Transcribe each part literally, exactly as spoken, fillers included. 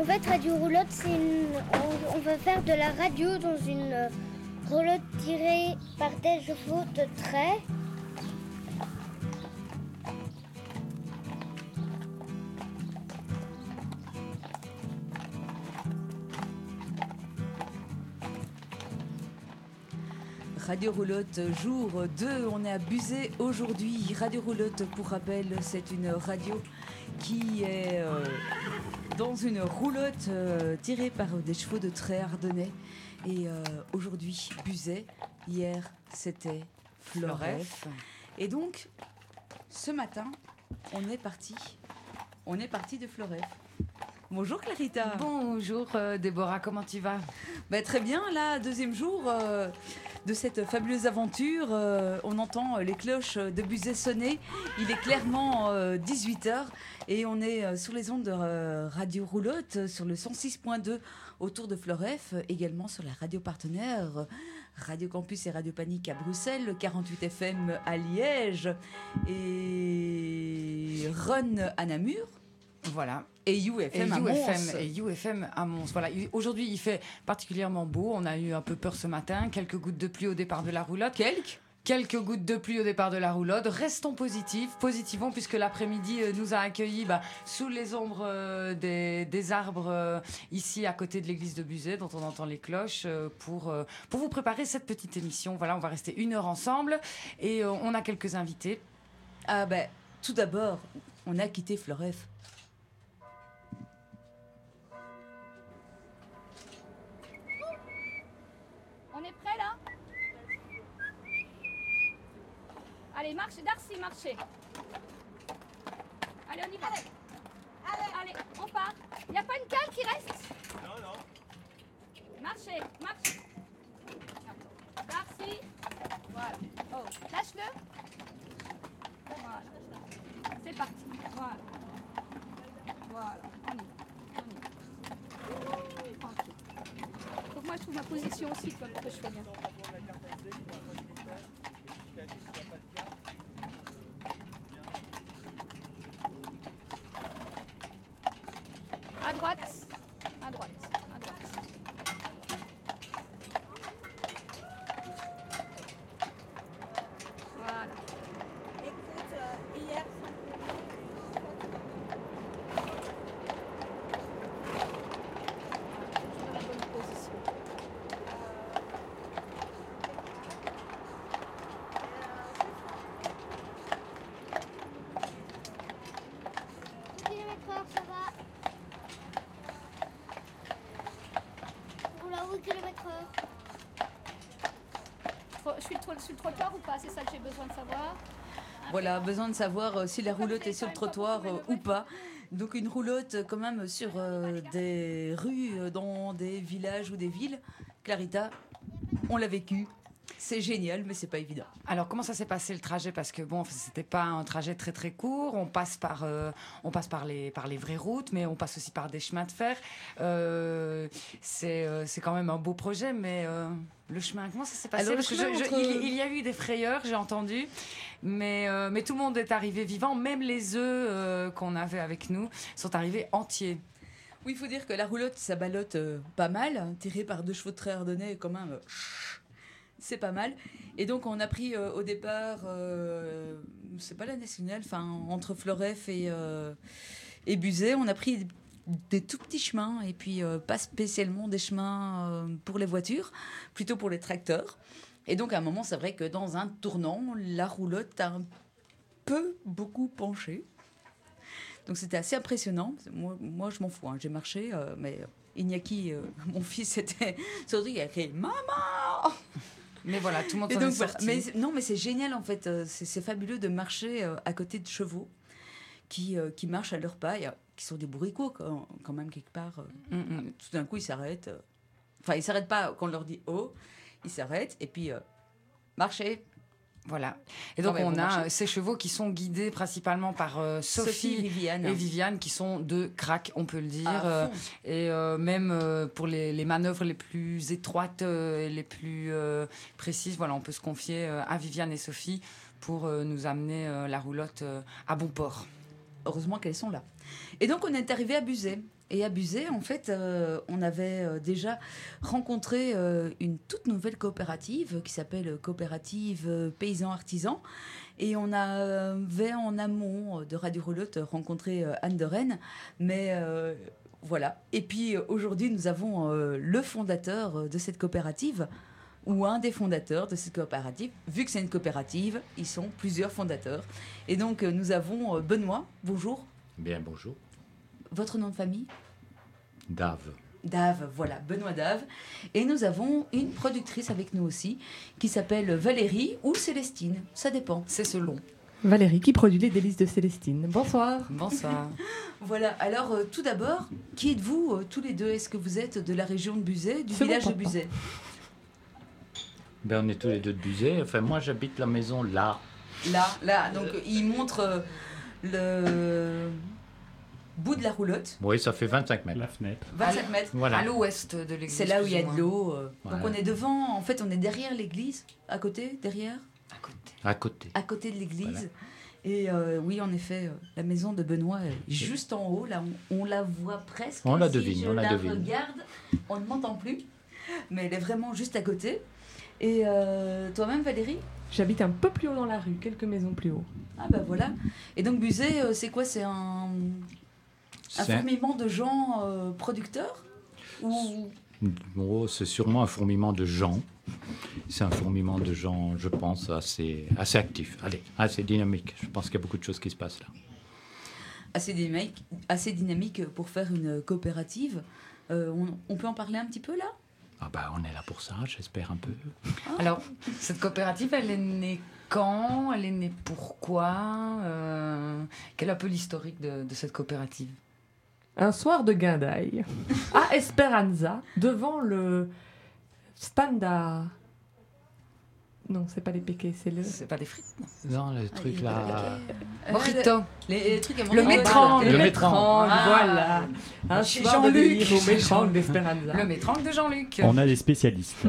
En fait, radio roulotte, c'est une... on, on va faire de la radio dans une euh, roulotte tirée par des chevaux de trait. Radio Roulotte, jour deux, on est à Buzet aujourd'hui. Radio Roulotte, pour rappel, c'est une radio qui est euh, dans une roulotte euh, tirée par des chevaux de trait ardennais. Et euh, aujourd'hui, Buzet, hier, c'était Floref. Et donc, ce matin, on est parti, on est parti de Floref. Bonjour Clarita. Bonjour euh, Déborah, comment tu vas? Bah, très bien, là, deuxième jour euh, de cette fabuleuse aventure. Euh, on entend les cloches de Buzet sonner. Il est clairement euh, dix-huit heures et on est euh, sur les ondes de euh, Radio Roulotte, sur le cent six point deux autour de Floref, également sur la radio partenaire Radio Campus et Radio Panique à Bruxelles, le quarante-huit F M à Liège et Run à Namur. Voilà. Et U F M à Mons. Et U F M à Mons. Voilà. Aujourd'hui, il fait particulièrement beau. On a eu un peu peur ce matin. Quelques gouttes de pluie au départ de la roulotte. Quelques Quelques gouttes de pluie au départ de la roulotte. Restons positifs, positivons, puisque l'après-midi euh, nous a accueillis bah, sous les ombres euh, des, des arbres euh, ici à côté de l'église de Buzet, dont on entend les cloches, euh, pour, euh, pour vous préparer cette petite émission. Voilà, on va rester une heure ensemble et euh, on a quelques invités. Ah ben, tout d'abord, on a quitté Floref. On est prêt là? Allez, marche, Darcy, marchez. Allez, on y va. Allez, allez, allez on part. Il n'y a pas une cale qui reste? Non, non. Marchez, marchez. Darcy. Voilà. Oh, lâche-le. Voilà. C'est parti. Voilà. Voilà. On y va. On y va. Tranquille. Donc moi, je trouve ma position aussi comme que je fais bien. À droite, à droite, à droite. Voilà. Écoute, euh, hier, Dans la bonne position. kilomètres heure, ça va. Oula, oui, kilomètres heure. Tro- Je suis tro- sur le trottoir ou pas? C'est ça que j'ai besoin de savoir. Voilà, besoin de savoir euh, si la roulotte est sur le trottoir euh, ou pas. Donc une roulotte euh, quand même sur euh, des rues, euh, dans des villages ou des villes. Clarita, on l'a vécu. C'est génial, mais c'est pas évident. Alors, comment ça s'est passé le trajet? Parce que bon, c'était pas un trajet très très court. On passe par, euh, on passe par les par les vraies routes, mais on passe aussi par des chemins de fer. Euh, c'est euh, c'est quand même un beau projet, mais euh, le chemin, comment ça s'est passé? Alors, le Parce que chemin je- je- entre- il, il y a eu des frayeurs, j'ai entendu, mais euh, mais tout le monde est arrivé vivant. Même les œufs euh, qu'on avait avec nous sont arrivés entiers. Oui, il faut dire que la roulotte, ça ballotte euh, pas mal, hein, tirée par deux chevaux de trait ardennais, quand même. euh, C'est pas mal. Et donc, on a pris euh, au départ, euh, c'est pas la nationale, enfin, entre Floref et, euh, et Buzet, on a pris des tout petits chemins, et puis euh, pas spécialement des chemins euh, pour les voitures, plutôt pour les tracteurs. Et donc, à un moment, c'est vrai que dans un tournant, la roulotte a un peu beaucoup penché. Donc, c'était assez impressionnant. Moi, moi je m'en fous, hein, j'ai marché, euh, mais Iñaki, euh, mon fils, c'était surtout, il a crié « Maman !» Mais voilà, tout le monde Et s'en donc, est voilà. sorti. Mais non, mais c'est génial en fait. Euh, C'est, c'est fabuleux de marcher euh, à côté de chevaux qui, euh, qui marchent à leur pas, et, euh, qui sont des bourricots quand, quand même quelque part. euh. Mm, mm. Tout d'un coup, ils s'arrêtent. euh. Enfin, ils s'arrêtent pas quand on leur dit oh, ils s'arrêtent et puis euh, marchez. Voilà. Et donc, Ah ouais, on vous a marchez. euh, ces chevaux qui sont guidés principalement par euh, Sophie, Sophie, Viviane. et Viviane, qui sont deux cracks, on peut le dire. À Euh, fond. et euh, même euh, pour les, les manœuvres les plus étroites euh, et les plus euh, précises, voilà, on peut se confier euh, à Viviane et Sophie pour euh, nous amener euh, la roulotte euh, à bon port. Heureusement qu'elles sont là. Et donc, on est arrivé à Buzet. Et à Buzet, en fait, euh, on avait euh, déjà rencontré euh, une toute nouvelle coopérative qui s'appelle Coopérative euh, Paysans Artisans. Et on avait en amont de Radio Roulotte rencontré euh, Anne de Rennes. Mais euh, voilà. Et puis aujourd'hui, nous avons euh, le fondateur de cette coopérative, ou un des fondateurs de cette coopérative. Vu que c'est une coopérative, ils sont plusieurs fondateurs. Et donc, euh, nous avons euh, Benoît. Bonjour. Bien, bonjour. Votre nom de famille ? Dave. Dave, voilà, Benoît Dave. Et nous avons une productrice avec nous aussi, qui s'appelle Valérie ou Célestine, ça dépend. C'est selon. Valérie qui produit les délices de Célestine. Bonsoir. Bonsoir. Voilà, alors euh, tout d'abord, qui êtes-vous euh, tous les deux ? Est-ce que vous êtes de la région de Buzet, du C'est mon village de papa. Buzet ? Ben, on est tous les deux de Buzet. Enfin, moi, j'habite la maison là. Là, là, donc euh, il montre euh, le bout de la roulotte, Oui, ça fait vingt-cinq mètres. La fenêtre. vingt-cinq mètres. Voilà. À l'ouest de l'église. C'est là où il y a plus ou de moins. l'eau. euh. Donc Voilà. on est devant, en fait, on est derrière l'église, à côté, derrière, À côté. À côté. à côté de l'église. Voilà. Et euh, oui, en effet, euh, la maison de Benoît est juste en haut. Là, on, on la voit presque. On la Si devine, je on la la devine. regarde, on ne m'entend plus. Mais elle est vraiment juste à côté. Et euh, toi-même, Valérie ? J'habite un peu plus haut dans la rue, quelques maisons plus haut. Ah bah voilà. Et donc Buzet, euh, c'est quoi ? C'est un, un C'est un- fourmillement de gens euh, producteurs ou... Oh, c'est sûrement un fourmillement de gens. C'est un fourmillement de gens, je pense, assez, assez actif. Allez, assez dynamique. Je pense qu'il y a beaucoup de choses qui se passent là. assez dynamique, assez dynamique pour faire une coopérative. Euh, on, on peut en parler un petit peu là ? Ah ben, on est là pour ça, j'espère un peu. Alors, cette coopérative, elle est née quand ? Elle est née pourquoi euh, Quel est un peu l'historique de, de cette coopérative ? Un soir de guindaille, à Esperanza, devant le Standa. Non, c'est pas les péquets, c'est le. C'est pas des frites, non. Non, le Ah, truc il y a là... pas de- Mojito. Euh, les, les trucs à Le manger. métrange. Le métrange. métrange, voilà. Un Chez soir de Jean-Luc. délire au métrange d'Esperanza. Le métrange de Jean-Luc. On a des spécialistes.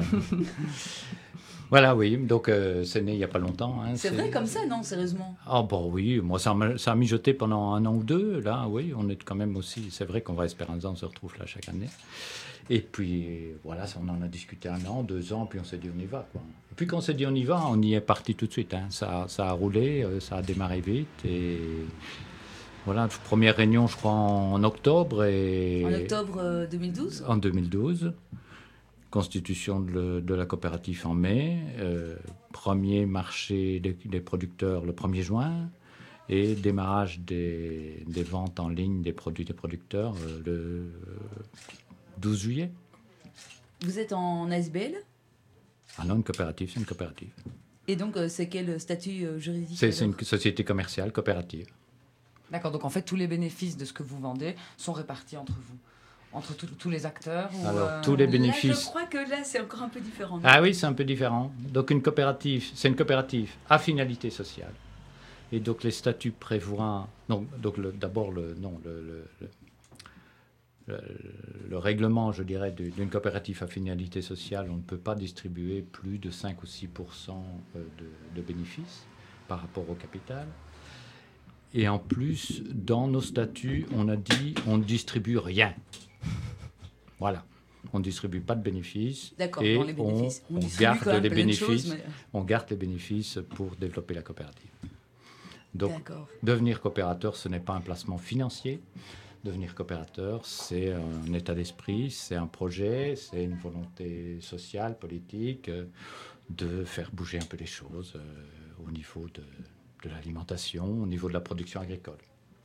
Voilà, oui, donc euh, c'est né il n'y a pas longtemps. Hein, C'est vrai comme ça, non, sérieusement ? Ah bon, oui, moi ça a, ça a mijoté pendant un an ou deux, là, oui, on est quand même aussi, c'est vrai qu'on va à Esperanza, on se retrouve là chaque année. Et puis, voilà, ça, on en a discuté un an, deux ans, puis on s'est dit on y va, quoi. Et puis quand on s'est dit on y va, on y est parti tout de suite, hein. ça, ça a roulé, euh, ça a démarré vite, et voilà, première réunion, je crois, en octobre, et... En octobre euh, deux mille douze ? En deux mille douze. Constitution de, le- de la coopérative en mai, euh, premier marché des, des producteurs le premier juin et démarrage des, des ventes en ligne des produits des producteurs euh, le douze juillet. Vous êtes en A S B L ? Ah non, une coopérative, c'est une coopérative. Et donc, euh, c'est quel statut euh, juridique ? C'est c'est alors une société commerciale coopérative. D'accord, donc en fait, tous les bénéfices de ce que vous vendez sont répartis entre vous, entre tous- tous les acteurs ou, Alors, euh, tous les Là, bénéfices... je crois que là, c'est encore un peu différent. non ? Ah oui, c'est un peu différent. Donc une coopérative, c'est une coopérative à finalité sociale. Et donc les statuts prévoient, donc, donc le- d'abord le, non, le, le, le- le- le règlement, je dirais, de- d'une coopérative à finalité sociale, on ne peut pas distribuer plus de cinq ou six pour cent de, de bénéfices par rapport au capital. Et en plus, dans nos statuts, on a dit on ne distribue rien. Voilà. On ne distribue pas de bénéfices. D'accord, et dans les bénéfices. on, on distribue garde quand même les plein de bénéfices. choses, mais- On garde les bénéfices pour développer la coopérative. Donc, D'accord. devenir coopérateur, ce n'est pas un placement financier. Devenir coopérateur, c'est un état d'esprit, c'est un projet, c'est une volonté sociale, politique, euh, de faire bouger un peu les choses euh, au niveau de, de l'alimentation, au niveau de la production agricole.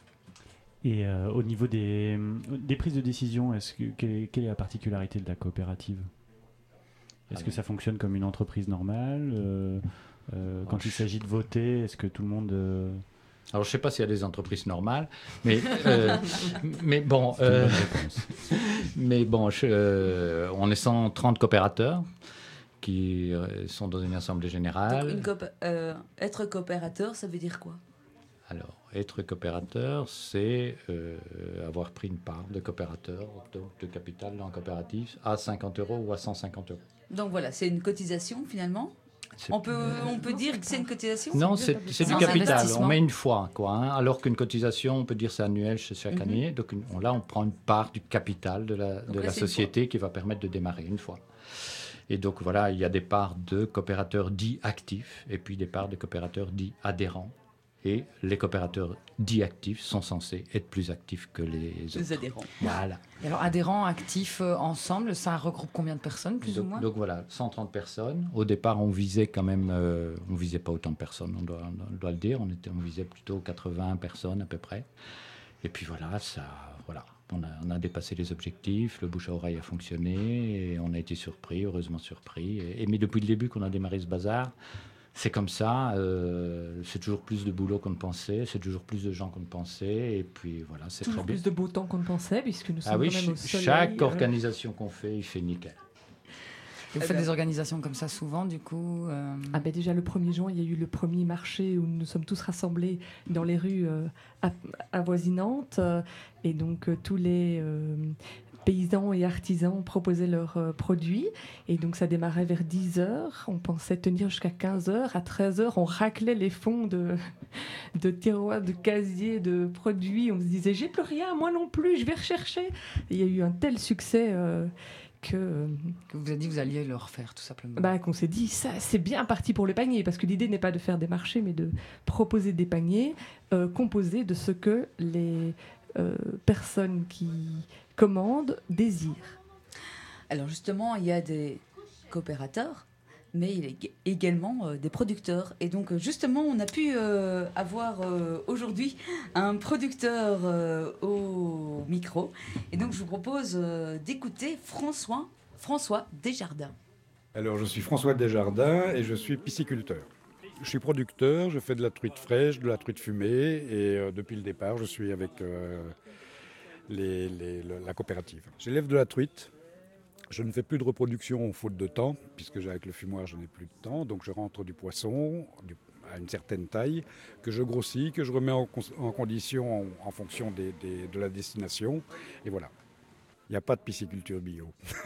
Et euh, au niveau des, des prises de décision, est-ce que, quelle, est, quelle est la particularité de la coopérative ? Est-ce Ah que bon. ça fonctionne comme une entreprise normale euh, euh, Quand Ah, il je- s'agit de voter, est-ce que tout le monde... euh, Alors, je ne sais pas s'il y a des entreprises normales, mais, euh, mais bon, c'est une euh, bonne réponse. mais bon je- euh, on est cent trente coopérateurs qui euh, sont dans une assemblée Donc, générale. une coop- euh, être coopérateur, ça veut dire quoi ? Alors, être coopérateur, c'est euh, avoir pris une part de coopérateur, donc de capital dans la coopérative, à cinquante euros ou à cent cinquante euros. Donc voilà, c'est une cotisation finalement. C'est- On peut, on peut dire que c'est une cotisation? Non, c'est c'est du Non, c'est capital. investissement. On met une fois, quoi. Hein, alors qu'une cotisation, on peut dire c'est annuel, c'est chaque Mhm. année. Donc une- on- là, on prend une part du capital de la, Donc de là, la c'est une société qui va permettre de démarrer une fois. Et donc voilà, il y a des parts de coopérateurs dits actifs et puis des parts de coopérateurs dits adhérents. Et les coopérateurs dits actifs sont censés être plus actifs que les autres. Les adhérents. Voilà. Et alors, adhérents actifs euh, ensemble, ça regroupe combien de personnes, plus ou Donc, moins? donc voilà, cent trente personnes. Au départ, on visait quand même, euh, on visait pas autant de personnes, on doit, on doit le dire. On, était, on visait plutôt quatre-vingts personnes à peu près. Et puis voilà, ça, voilà. On a, on a dépassé les objectifs, le bouche à oreille a fonctionné et on a été surpris, heureusement surpris. Et, et mais depuis le début qu'on a démarré ce bazar, c'est comme ça. Euh, c'est toujours plus de boulot qu'on ne pensait, c'est toujours plus de gens qu'on ne pensait. Et puis voilà, c'est très Toujours bien. plus de beau temps qu'on ne pensait, puisque nous sommes Ah oui, quand même au ch- soleil. chaque euh, organisation qu'on fait, il fait nickel. Et vous Eh faites ben- des organisations comme ça souvent, du coup euh, Ah ben déjà le premier juin, il y a eu le premier marché où nous sommes tous rassemblés dans les rues euh, a- avoisinantes euh, et donc euh, tous les euh, paysans et artisans proposaient leurs euh, produits et donc ça démarrait vers dix heures, on pensait tenir jusqu'à quinze heures, à treize heures on raclait les fonds de, de tiroirs, de casiers, de produits, on se disait j'ai plus rien, moi non plus, je vais rechercher. Et il y a eu un tel succès euh, que... euh, que vous avez dit que vous alliez le refaire, tout simplement. bah, qu'on s'est dit, ça, c'est bien parti pour le panier, parce que l'idée n'est pas de faire des marchés, mais de proposer des paniers euh, composés de ce que les euh, personnes qui commandent désirent. Alors justement, il y a des coopérateurs, mais il y a également euh, des producteurs. Et donc euh, justement, on a pu euh, avoir euh, aujourd'hui un producteur euh, au micro. Et donc je vous propose euh, d'écouter François, François Desjardins. Alors, je suis François Desjardins et je suis pisciculteur. Je suis producteur, je fais de la truite fraîche, de la truite fumée et euh, depuis le départ, je suis avec euh, les- les- le- la coopérative. J'élève de la truite. Je ne fais plus de reproduction faute de temps, puisque j'ai- avec le fumoir, je n'ai plus de temps. Donc, je rentre du poisson du- à une certaine taille, que je grossis, que je remets en, cons- en condition en, en fonction des- des- de la destination. Et voilà. Il n'y a pas de pisciculture bio.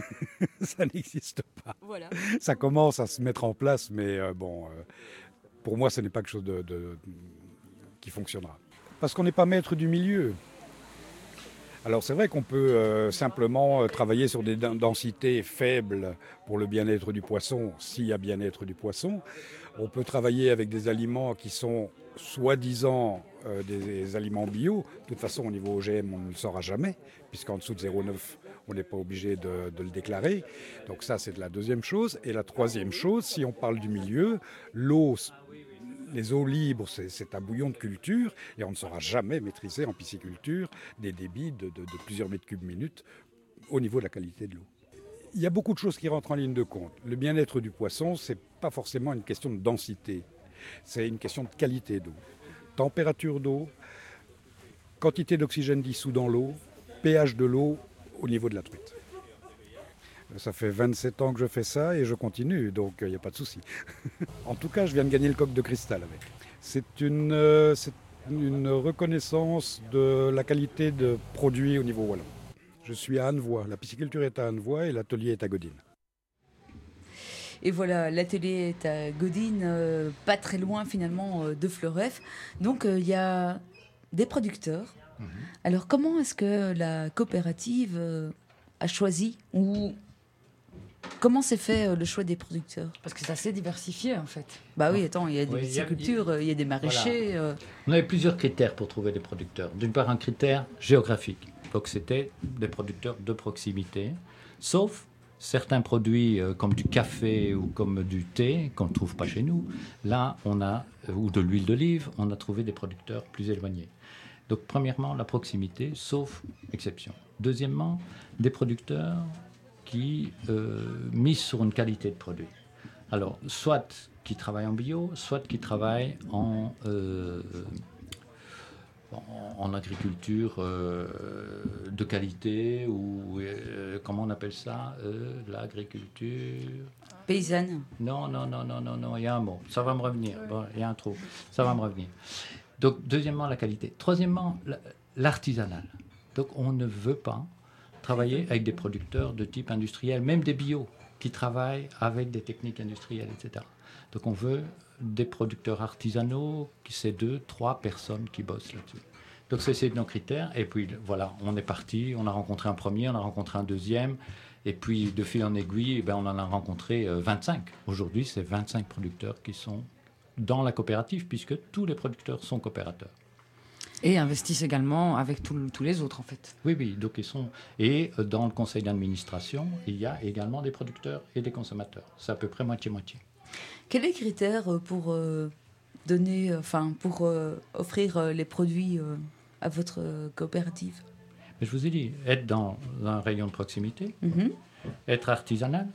Ça n'existe pas. Voilà. Ça commence à se mettre en place, mais euh, bon, euh, pour moi, ce n'est pas quelque chose de, de- qui fonctionnera. Parce qu'on n'est pas maître du milieu. Alors c'est vrai qu'on peut euh, simplement euh, travailler sur des den- densités faibles pour le bien-être du poisson, s'il y a bien-être du poisson. On peut travailler avec des aliments qui sont soi-disant euh, des, des aliments bio. De toute façon, au niveau O G M, on ne le saura jamais, puisqu'en dessous de zéro virgule neuf, on n'est pas obligé de, de le déclarer. Donc ça, c'est la deuxième chose. Et la troisième chose, si on parle du milieu, l'eau, les eaux libres, c'est, c'est un bouillon de culture, et on ne saura jamais maîtriser en pisciculture des débits de, de- de plusieurs mètres cubes minute au niveau de la qualité de l'eau. Il y a beaucoup de choses qui rentrent en ligne de compte. Le bien-être du poisson, ce n'est pas forcément une question de densité, c'est une question de qualité d'eau. Température d'eau, quantité d'oxygène dissous dans l'eau, pH de l'eau au niveau de la truite. Ça fait vingt-sept ans que je fais ça et je continue, donc il n'y a pas de souci. En tout cas, je viens de gagner le coq de cristal avec. C'est une, euh, c'est une reconnaissance de la qualité de produits au niveau wallon. Je suis à Annevoie, la pisciculture est à Annevoie et l'atelier est à Godine. Et voilà, l'atelier est à Godine, euh, pas très loin finalement euh, de Fleuref. Donc euh, il y a des producteurs. Mhm. Alors comment est-ce que la coopérative euh, a choisi ou comment s'est fait euh, le choix des producteurs? Parce que c'est assez diversifié, en fait. Bah oui, attends, il y a des Oui, il y a- piscicultures, euh, il y a des maraîchers. euh, On avait plusieurs critères pour trouver des producteurs. D'une part, un critère géographique. Donc, c'était des producteurs de proximité, sauf certains produits euh, comme du café ou comme du thé qu'on ne trouve pas chez nous. Là, on a, euh, ou de l'huile d'olive, on a trouvé des producteurs plus éloignés. Donc, premièrement, la proximité, sauf exception. Deuxièmement, des producteurs qui euh, misent sur une qualité de produit. Alors, soit qui travaillent en bio, soit qui travaillent en, euh, en, en agriculture euh, de qualité, ou euh, comment on appelle ça euh, l'agriculture... Paysanne. Non, non, non, non, non, non, il y a un mot. Ça va me revenir. Bon, il y a un trou. Ça va me revenir. Donc, deuxièmement, la qualité. Troisièmement, la- l'artisanal. Donc, on ne veut pas travailler avec des producteurs de type industriel, même des bio. qui travaillent avec des techniques industrielles, et cetera. Donc on veut des producteurs artisanaux, qui c'est deux, trois personnes qui bossent là-dessus. Donc c'est, c'est nos critères. Et puis voilà, on est parti, on a rencontré un premier, on a rencontré un deuxième. Et puis de fil en aiguille, eh ben, on en a rencontré euh, vingt-cinq. Aujourd'hui, c'est vingt-cinq producteurs qui sont dans la coopérative, puisque tous les producteurs sont coopérateurs. Et investissent également avec tout, tous les autres, en fait. Oui, oui. Donc ils sont... Et euh, dans le conseil d'administration, il y a également des producteurs et des consommateurs. C'est à peu près moitié-moitié. Quels sont les critères pour euh, donner, enfin, pour euh, offrir euh, les produits euh, à votre euh, coopérative? Mais je vous ai dit, être dans un rayon de proximité, mm-hmm. être artisanal,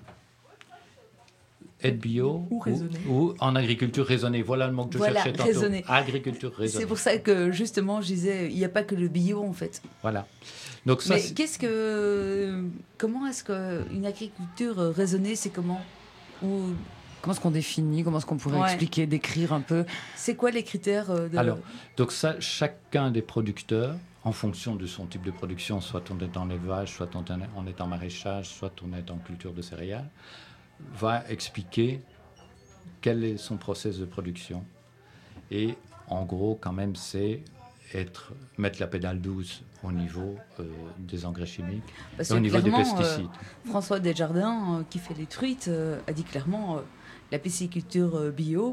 être bio ou, raisonné. ou, ou en agriculture raisonnée. Voilà le mot que je voilà, cherchais tantôt. Raisonné. Agriculture raisonnée. C'est pour ça que justement je disais, il n'y a pas que le bio en fait. Voilà. Donc ça, mais c'est... qu'est-ce que, comment est-ce qu'une agriculture raisonnée, c'est comment? Ou comment est-ce qu'on définit? Comment est-ce qu'on pourrait ouais. expliquer, décrire un peu? C'est quoi les critères de... Alors, donc ça, chacun des producteurs, en fonction de son type de production, soit on est en élevage, soit on est en maraîchage, soit on est en culture de céréales, va expliquer quel est son process de production. Et en gros, quand même, c'est être, mettre la pédale douce au niveau euh, des engrais chimiques Parce et au niveau des pesticides. Euh, François Desjardins, euh, qui fait les truites, euh, a dit clairement euh, la pisciculture euh, bio,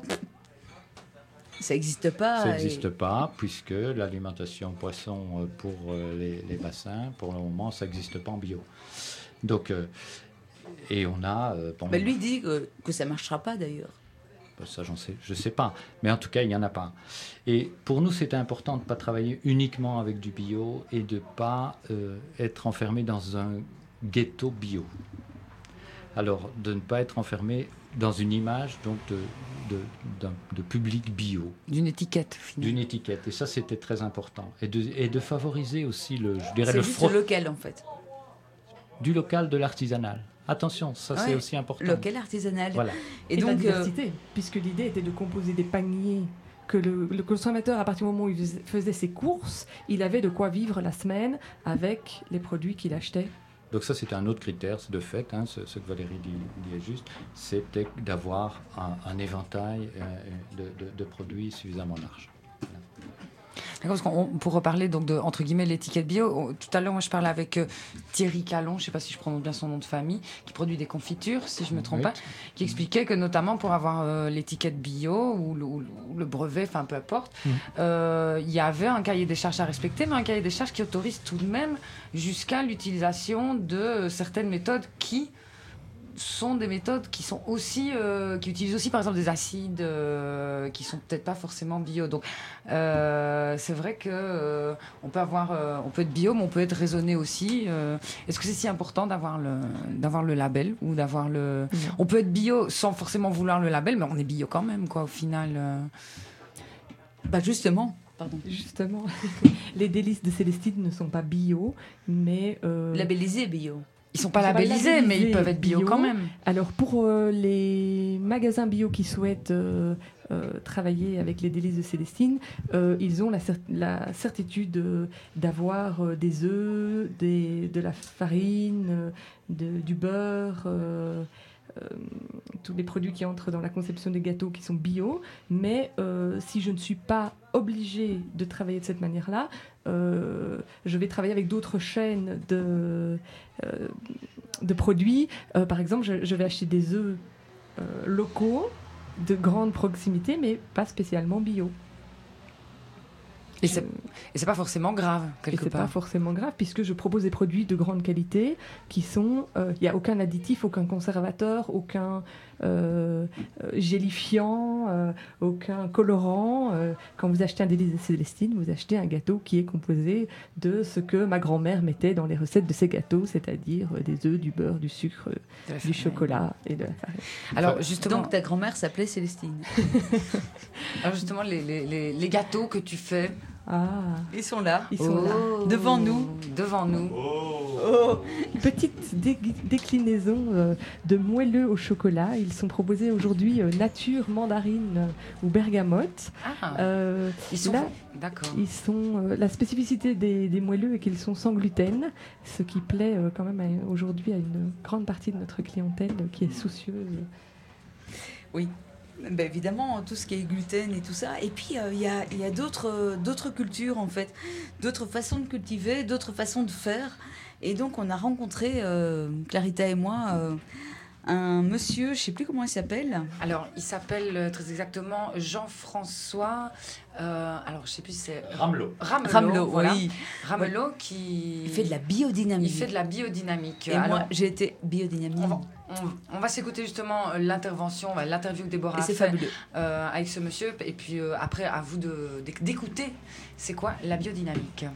ça n'existe pas. Ça n'existe et... pas, puisque l'alimentation poisson pour euh, les, les bassins, pour le moment, ça n'existe pas en bio. Donc, euh, et on a... Euh, bon, bah lui dit que, que ça ne marchera pas d'ailleurs. Ça, j'en sais, je ne sais pas. Mais en tout cas, il n'y en a pas. Et pour nous, c'était important de ne pas travailler uniquement avec du bio et de ne pas euh, être enfermé dans un ghetto bio. Alors, de ne pas être enfermé dans une image donc de, de, de, de public bio. D'une étiquette, finalement. D'une étiquette. Et ça, c'était très important. Et de, et de favoriser aussi le... Je dirais c'est le juste fro... le local, en fait. Du local, de l'artisanal. Attention, ça ouais, c'est aussi important. Local, artisanal. Voilà. Et, et donc, la diversité, euh... puisque l'idée était de composer des paniers que le, le consommateur, à partir du moment où il faisait ses courses, il avait de quoi vivre la semaine avec les produits qu'il achetait. Donc ça, c'était un autre critère, c'est de fait, hein, ce, ce que Valérie dit, dit est juste, c'était d'avoir un, un éventail euh, de, de, de produits suffisamment large. Parce qu'on, pour reparler donc de entre guillemets l'étiquette bio, on, tout à l'heure moi je parlais avec euh, Thierry Calon, je ne sais pas si je prononce bien son nom de famille, qui produit des confitures si je ne me trompe oui. pas, qui expliquait que notamment pour avoir euh, l'étiquette bio ou le, ou le brevet, enfin peu importe, il mmh. euh, y avait un cahier des charges à respecter, mais un cahier des charges qui autorise tout de même jusqu'à l'utilisation de euh, certaines méthodes qui sont des méthodes qui sont aussi euh, qui utilisent aussi par exemple des acides euh, qui sont peut-être pas forcément bio. Donc euh, c'est vrai que euh, on peut avoir euh, on peut être bio mais on peut être raisonné aussi. Euh, est-ce que c'est si important d'avoir le d'avoir le label ou d'avoir le mmh. on peut être bio sans forcément vouloir le label mais on est bio quand même quoi au final. Euh... Bah justement. Pardon. Justement, les délices de Célestine ne sont pas bio mais euh... labellisés bio. Ils ne sont pas ils labellisés, sont pas labellisés, mais ils peuvent être bio, bio quand même. Alors, pour euh, les magasins bio qui souhaitent euh, euh, travailler avec les délices de Célestine, euh, ils ont la, cer- la certitude euh, d'avoir euh, des œufs, des, de la farine, euh, de, du beurre, euh, euh, tous les produits qui entrent dans la conception des gâteaux qui sont bio. Mais euh, si je ne suis pas obligée de travailler de cette manière-là, Euh, je vais travailler avec d'autres chaînes de, euh, de produits. Euh, par exemple, je, je vais acheter des œufs euh, locaux de grande proximité, mais pas spécialement bio. Et c'est, et c'est pas forcément grave, quelque et c'est part. pas forcément grave, puisque je propose des produits de grande qualité qui sont... Il euh, n'y a aucun additif, aucun conservateur, aucun euh, euh, gélifiant, euh, aucun colorant. Euh, quand vous achetez un délice de Célestine, vous achetez un gâteau qui est composé de ce que ma grand-mère mettait dans les recettes de ses gâteaux, c'est-à-dire euh, des œufs, du beurre, du sucre, du chocolat et de la farine. Alors, justement, donc ta grand-mère s'appelait Célestine. Alors justement, les, les, les, les gâteaux que tu fais... Ah. Ils sont là, ils sont oh. là, devant nous, devant nous. Oh. Oh. Petite dé- déclinaison euh, de moelleux au chocolat. Ils sont proposés aujourd'hui euh, nature, mandarine euh, ou bergamote. Ah, Euh, ils sont... là, D'accord. ils sont, euh, la spécificité des, des moelleux est qu'ils sont sans gluten, ce qui plaît euh, quand même à- aujourd'hui à une grande partie de notre clientèle euh, qui est soucieuse. Oui. Ben évidemment, tout ce qui est gluten et tout ça. Et puis, euh, il y a, il y a d'autres, euh, d'autres cultures, en fait, d'autres façons de cultiver, d'autres façons de faire. Et donc, on a rencontré, euh, Clarita et moi, euh, un monsieur, je ne sais plus comment il s'appelle. Alors, il s'appelle euh, très exactement Jean-François. euh, alors, je ne sais plus si c'est. Ramelot. Ramelot, Ramelot, voilà. oui. Ramelot qui. Il fait de la biodynamie. Il fait de la biodynamique. Et Alors, moi, j'ai été biodynamie. on va, on, on va s'écouter justement euh, l'intervention, euh, l'interview que Déborah Et a c'est fait fabuleux. euh, avec ce monsieur. Et puis euh, après, à vous de, d'éc- d'écouter, c'est quoi la biodynamique.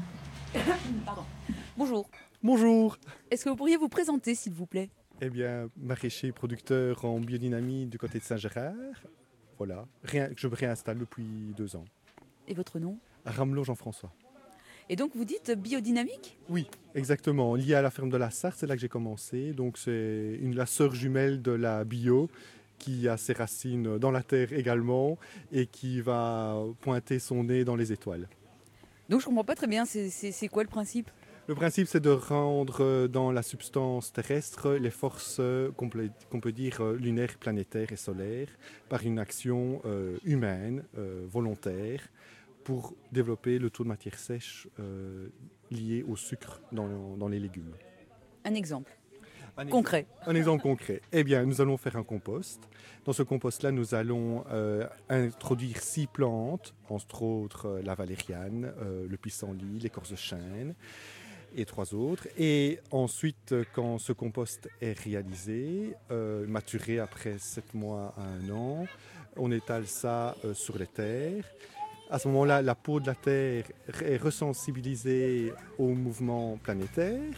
Pardon. Bonjour. Bonjour. Est-ce que vous pourriez vous présenter, s'il vous plaît? Eh bien, maraîcher producteur en biodynamie du côté de Saint-Gérard. Voilà. Rien, je me réinstalle depuis deux ans. Et votre nom? Ramelot Jean-François. Et donc vous dites biodynamique? Oui, exactement. Lié à la ferme de la Sarthe, c'est là que j'ai commencé. Donc c'est une, la sœur jumelle de la bio qui a ses racines dans la terre également et qui va pointer son nez dans les étoiles. Donc je comprends pas très bien, c'est, c'est, c'est quoi le principe? Le principe, c'est de rendre dans la substance terrestre les forces qu'on peut, qu'on peut dire lunaires, planétaires et solaires par une action euh, humaine, euh, volontaire, pour développer le taux de matière sèche euh, lié au sucre dans, dans les légumes. Un exemple un concret. Un exemple concret. Eh bien, nous allons faire un compost. Dans ce compost-là, nous allons euh, introduire six plantes, entre autres euh, la valériane, euh, le pissenlit, l'écorce de chêne et trois autres. Et ensuite, quand ce compost est réalisé, euh, maturé après sept mois à un an, on étale ça euh, sur les terres. À ce moment-là, la peau de la Terre est resensibilisée au mouvement planétaire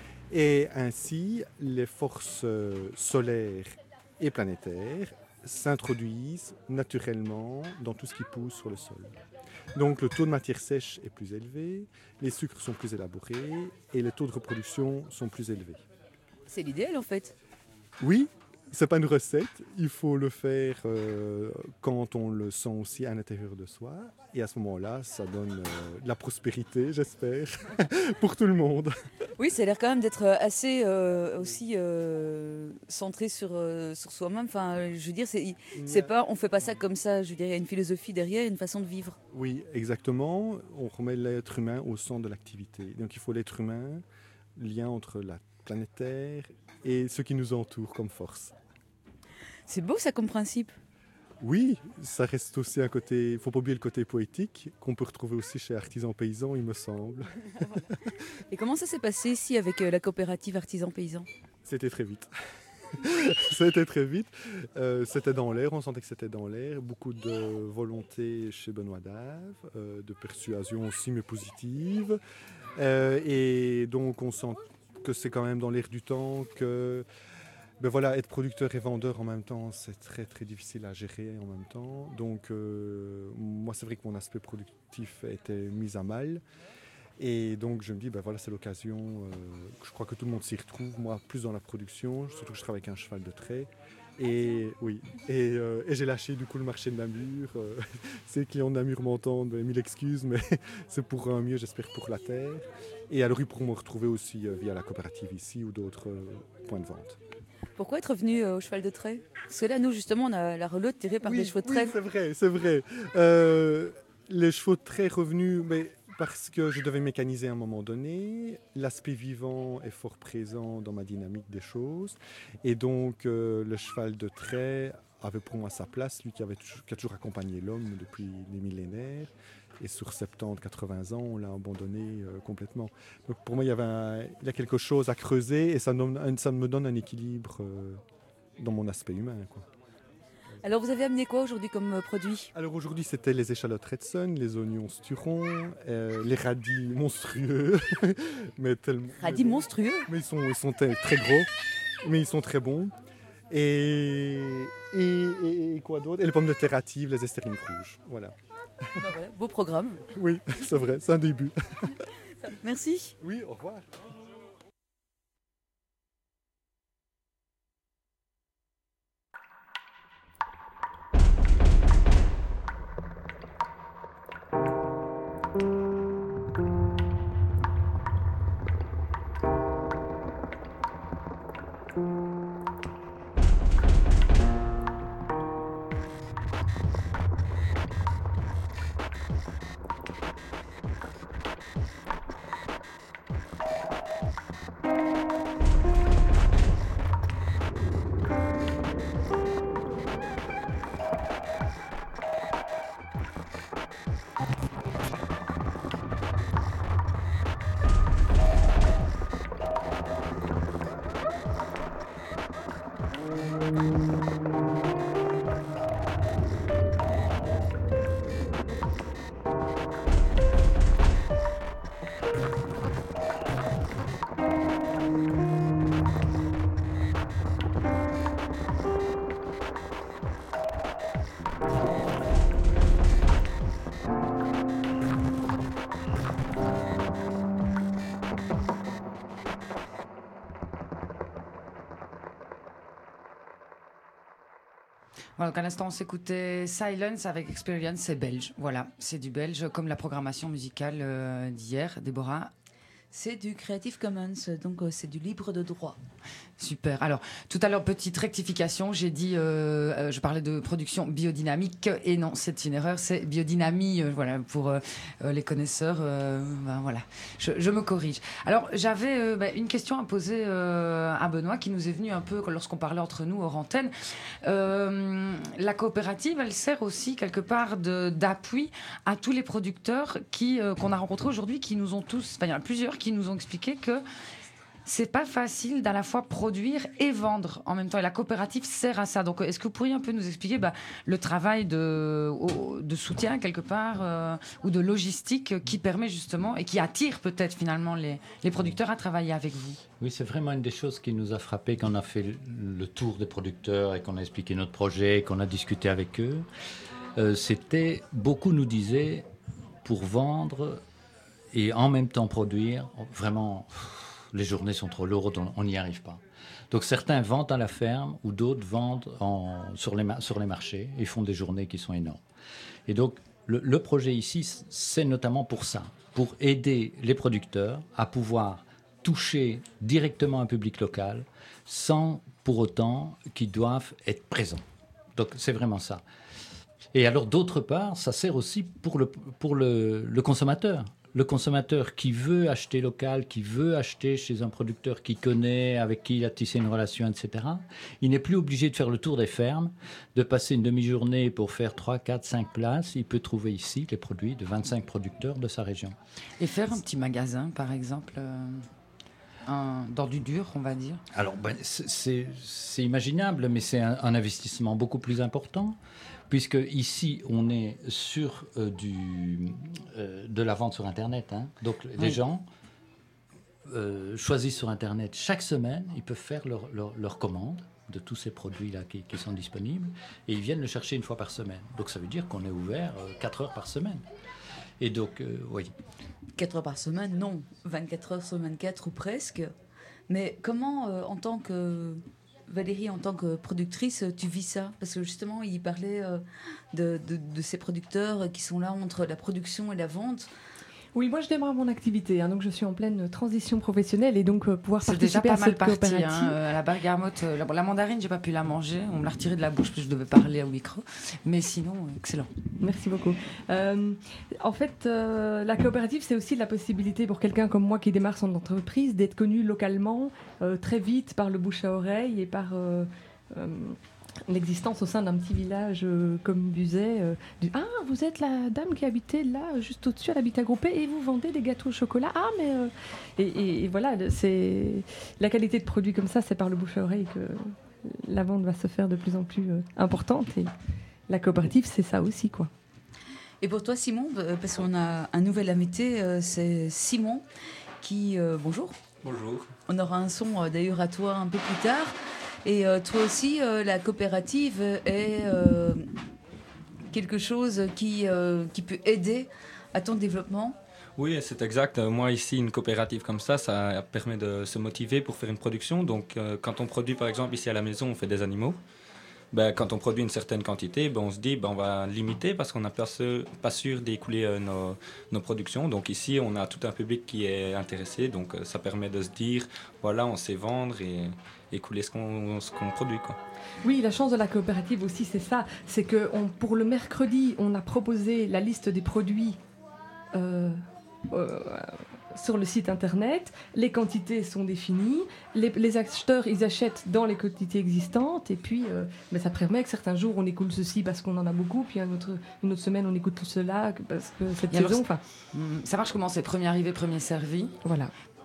et ainsi les forces solaires et planétaires s'introduisent naturellement dans tout ce qui pousse sur le sol. Donc le taux de matière sèche est plus élevé, les sucres sont plus élaborés et les taux de reproduction sont plus élevés. C'est l'idéal en fait. Oui. C'est pas une recette, il faut le faire euh, quand on le sent aussi à l'intérieur de soi. Et à ce moment-là, ça donne euh, de la prospérité, j'espère, pour tout le monde. Oui, ça a l'air quand même d'être assez euh, aussi euh, centré sur, euh, sur soi-même. Enfin, je veux dire, c'est, c'est pas, on fait pas ça comme ça. Je veux dire, il y a une philosophie derrière, une façon de vivre. Oui, exactement. On remet l'être humain au centre de l'activité. Donc il faut l'être humain, lien entre la planète Terre et ce qui nous entoure comme force. C'est beau ça comme principe. Oui, ça reste aussi un côté, il ne faut pas oublier le côté poétique qu'on peut retrouver aussi chez Artisans Paysans, il me semble. Et comment ça s'est passé ici avec la coopérative Artisans Paysans? C'était très vite. C'était très vite. Euh, c'était dans l'air, on sentait que c'était dans l'air. Beaucoup de volonté chez Benoît Dave, euh, de persuasion aussi, mais positive. Euh, et donc on sent que c'est quand même dans l'air du temps que... Ben voilà, être producteur et vendeur en même temps, c'est très très difficile à gérer en même temps. Donc euh, moi, c'est vrai que mon aspect productif a été mis à mal. Et donc je me dis, ben voilà, c'est l'occasion. Euh, je crois que tout le monde s'y retrouve. Moi, plus dans la production, surtout que je travaille avec un cheval de trait. Et oui, et, euh, et j'ai lâché du coup le marché de Namur. Euh, ces clients de Namur m'entendent, ben, mille excuses, mais c'est pour un mieux, j'espère, pour la terre. Et alors ils pourront me retrouver aussi euh, via la coopérative ici ou d'autres euh, points de vente. Pourquoi être venu au cheval de trait? Parce que là, nous, justement, on a la relote tirée par oui, des chevaux de trait. Oui, c'est vrai, c'est vrai. Euh, les chevaux de trait revenus, mais parce que je devais mécaniser à un moment donné. L'aspect vivant est fort présent dans ma dynamique des choses. Et donc, euh, le cheval de trait avait pour moi sa place, lui qui, avait toujours, qui a toujours accompagné l'homme depuis des millénaires. Et sur soixante-dix à quatre-vingts ans, on l'a abandonné euh, complètement. Donc pour moi, il y, avait un, il y a quelque chose à creuser et ça, donne, ça me donne un équilibre euh, dans mon aspect humain, quoi. Alors vous avez amené quoi aujourd'hui comme euh, produit? Alors aujourd'hui, c'était les échalotes Redson, les oignons Sturon, euh, les radis monstrueux. mais tellement, radis mais, monstrueux Mais ils sont, ils sont très, très gros, mais ils sont très bons. Et, et, et, et quoi d'autre? Et les pommes de terre hâtives, les estérines rouges. Voilà. Ben voilà, beau programme. Oui, c'est vrai, c'est un début. Merci. Oui, au revoir. Voilà, donc à l'instant, on s'écoutait Silence avec Experience, c'est belge. Voilà, c'est du belge, comme la programmation musicale euh, d'hier. Déborah? C'est du Creative Commons, donc euh, c'est du libre de droit. Super. Alors, tout à l'heure, petite rectification. J'ai dit, euh, euh, je parlais de production biodynamique et non, c'est une erreur. C'est biodynamie. Euh, voilà, pour euh, les connaisseurs. Euh, ben, voilà, je, je me corrige. Alors, j'avais euh, ben, une question à poser euh, à Benoît qui nous est venue un peu lorsqu'on parlait entre nous hors antenne. Euh, la coopérative, elle sert aussi quelque part de, d'appui à tous les producteurs qui euh, qu'on a rencontrés aujourd'hui, qui nous ont tous, enfin, il y en a plusieurs qui nous ont expliqué que c'est pas facile d'à la fois produire et vendre en même temps. Et la coopérative sert à ça. Donc, est-ce que vous pourriez un peu nous expliquer bah, le travail de, de soutien, quelque part, euh, ou de logistique qui permet justement et qui attire peut-être finalement les, les producteurs à travailler avec vous? Oui, c'est vraiment une des choses qui nous a frappé quand on a fait le tour des producteurs et qu'on a expliqué notre projet, qu'on a discuté avec eux. Euh, c'était, beaucoup nous disaient, pour vendre et en même temps produire, vraiment... les journées sont trop lourdes, on n'y arrive pas. Donc certains vendent à la ferme ou d'autres vendent en, sur, les, sur les marchés et font des journées qui sont énormes. Et donc le, le projet ici, c'est notamment pour ça, pour aider les producteurs à pouvoir toucher directement un public local sans pour autant qu'ils doivent être présents. Donc c'est vraiment ça. Et alors d'autre part, ça sert aussi pour le, pour le, le consommateur. Le consommateur qui veut acheter local, qui veut acheter chez un producteur qu'il connaît, avec qui il a tissé une relation, et cetera, il n'est plus obligé de faire le tour des fermes, de passer une demi-journée pour faire trois, quatre, cinq places. Il peut trouver ici les produits de vingt-cinq producteurs de sa région. Et faire un petit magasin, par exemple, euh, un, dans du dur, on va dire? Alors, ben, c'est, c'est, c'est imaginable, mais c'est un, un investissement beaucoup plus important. Puisque ici, on est sur euh, du, euh, de la vente sur Internet. Hein. Donc, oui. Les gens euh, choisissent sur Internet chaque semaine. Ils peuvent faire leur, leur, leur commande de tous ces produits-là qui, qui sont disponibles. Et ils viennent le chercher une fois par semaine. Donc, ça veut dire qu'on est ouvert euh, quatre heures par semaine. Et donc, euh, oui. quatre heures par semaine, non. vingt-quatre heures sur vingt-quatre ou presque. Mais comment, euh, en tant que... Valérie, en tant que productrice, tu vis ça? Parce que justement, il parlait euh, de, de, de ces producteurs qui sont là entre la production et la vente. Oui, moi je démarre mon activité, hein, donc je suis en pleine transition professionnelle et donc euh, pouvoir c'est participer déjà pas à mal cette parti, coopérative. Hein, euh, la bergamote, euh, la, la mandarine, j'ai pas pu la manger, on me l'a retirée de la bouche parce que je devais parler au micro, mais sinon, euh, excellent. Merci beaucoup. Euh, en fait, euh, la coopérative, c'est aussi la possibilité pour quelqu'un comme moi qui démarre son entreprise d'être connu localement euh, très vite par le bouche à oreille et par... Euh, euh, l'existence au sein d'un petit village euh, comme Buzet. Euh, du, ah, vous êtes la dame qui habitait là, juste au-dessus, à l'habitat groupé, et vous vendez des gâteaux au chocolat. Ah, mais... Euh, et, et, et voilà, c'est, la qualité de produits comme ça, c'est par le bouche à oreille que la vente va se faire de plus en plus euh, importante. Et la coopérative, c'est ça aussi, quoi. Et pour toi, Simon, parce qu'on a un nouvel invité, euh, c'est Simon, qui... Euh, bonjour. Bonjour. On aura un son, euh, d'ailleurs, à toi un peu plus tard. Et euh, toi aussi, euh, la coopérative est euh, quelque chose qui, euh, qui peut aider à ton développement? Oui, c'est exact. Moi, ici, une coopérative comme ça, ça permet de se motiver pour faire une production. Donc, euh, quand on produit, par exemple, ici à la maison, on fait des animaux. Ben, quand on produit une certaine quantité, ben, on se dit ben, on va limiter parce qu'on n'a pas, pas sûr d'écouler euh, nos, nos productions. Donc ici, on a tout un public qui est intéressé. Donc euh, ça permet de se dire, voilà, on sait vendre et écouler ce qu'on, ce qu'on produit, quoi. Oui, la chance de la coopérative aussi, c'est ça. C'est que on, pour le mercredi, on a proposé la liste des produits euh, euh, sur le site internet. Les quantités sont définies. Les, les acheteurs, ils achètent dans les quantités existantes. Et puis, euh, ben, ça permet que certains jours, on écoule ceci parce qu'on en a beaucoup. Puis une autre, une autre semaine, on écoute tout cela parce que cette Et saison... Alors, ça marche comment? C'est premier arrivé, premier servi? Voilà.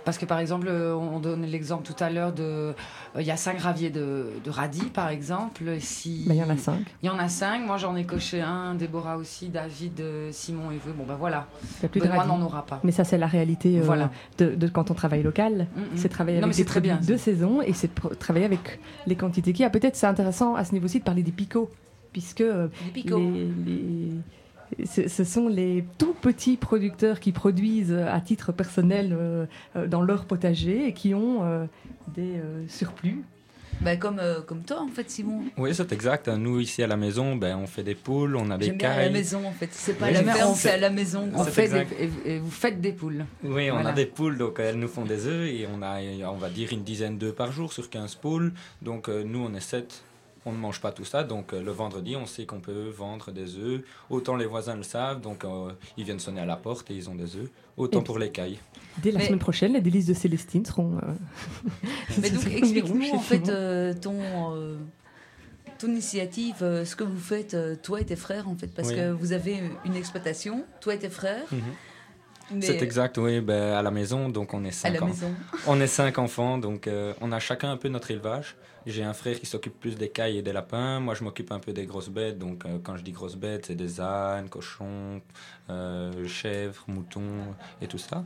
Parce que par exemple, euh, on donnait l'exemple tout à l'heure de, euh, il y a cinq graviers de, de radis par exemple. Si Ben, il y en a cinq. Il y en a cinq. Moi, j'en ai coché un. Déborah aussi, David, euh, Simon et vous. Bon ben voilà. Il y a plus de Benoît radis. n'en aura pas. Mais ça, c'est la réalité euh, Voilà. de, de quand on travaille local. Mm, mm. C'est travailler Non, avec mais c'est des très produits bien, ça. de saison et c'est de pro- travailler avec les quantités qu'il y a. Peut-être c'est intéressant à ce niveau-ci de parler des picots, puisque euh, Les picots. les- les- ce, ce sont les tout petits producteurs qui produisent à titre personnel euh, euh, dans leur potager et qui ont euh, des euh, surplus. Bah, comme, euh, comme toi, en fait, Simon. Oui, c'est exact. Nous, ici à la maison, ben, on fait des poules, on a des J'aime bien à la cailles. maison, en fait. C'est pas Oui, à la mais ferme, on c'est fait- à la maison. On C'est fait exact. des, et, et vous faites des poules. Oui, on Voilà. a des poules, donc elles nous font des œufs et on a, on va dire, une dizaine d'œufs par jour sur quinze poules. Donc euh, nous, on est sept, on ne mange pas tout ça. Donc euh, le vendredi, on sait qu'on peut vendre des œufs. Autant les voisins le savent, donc euh, ils viennent sonner à la porte et ils ont des œufs. Autant Et- pour les cailles. Dès la Mais- semaine prochaine, les délices de Célestine seront. euh, Mais donc, seront explique-nous, chez en fait, Simon. euh, ton, euh, ton initiative, euh, ce que vous faites, euh, toi et tes frères, en fait. Parce Oui. que vous avez une exploitation, toi et tes frères. mais C'est exact, oui, ben, à la maison, donc on est À cinq la en- maison. On est cinq enfants, donc euh, on a chacun un peu notre élevage. J'ai un frère qui s'occupe plus des cailles et des lapins. Moi, je m'occupe un peu des grosses bêtes. Donc, euh, quand je dis grosses bêtes, c'est des ânes, cochons, euh, chèvres, moutons et tout ça.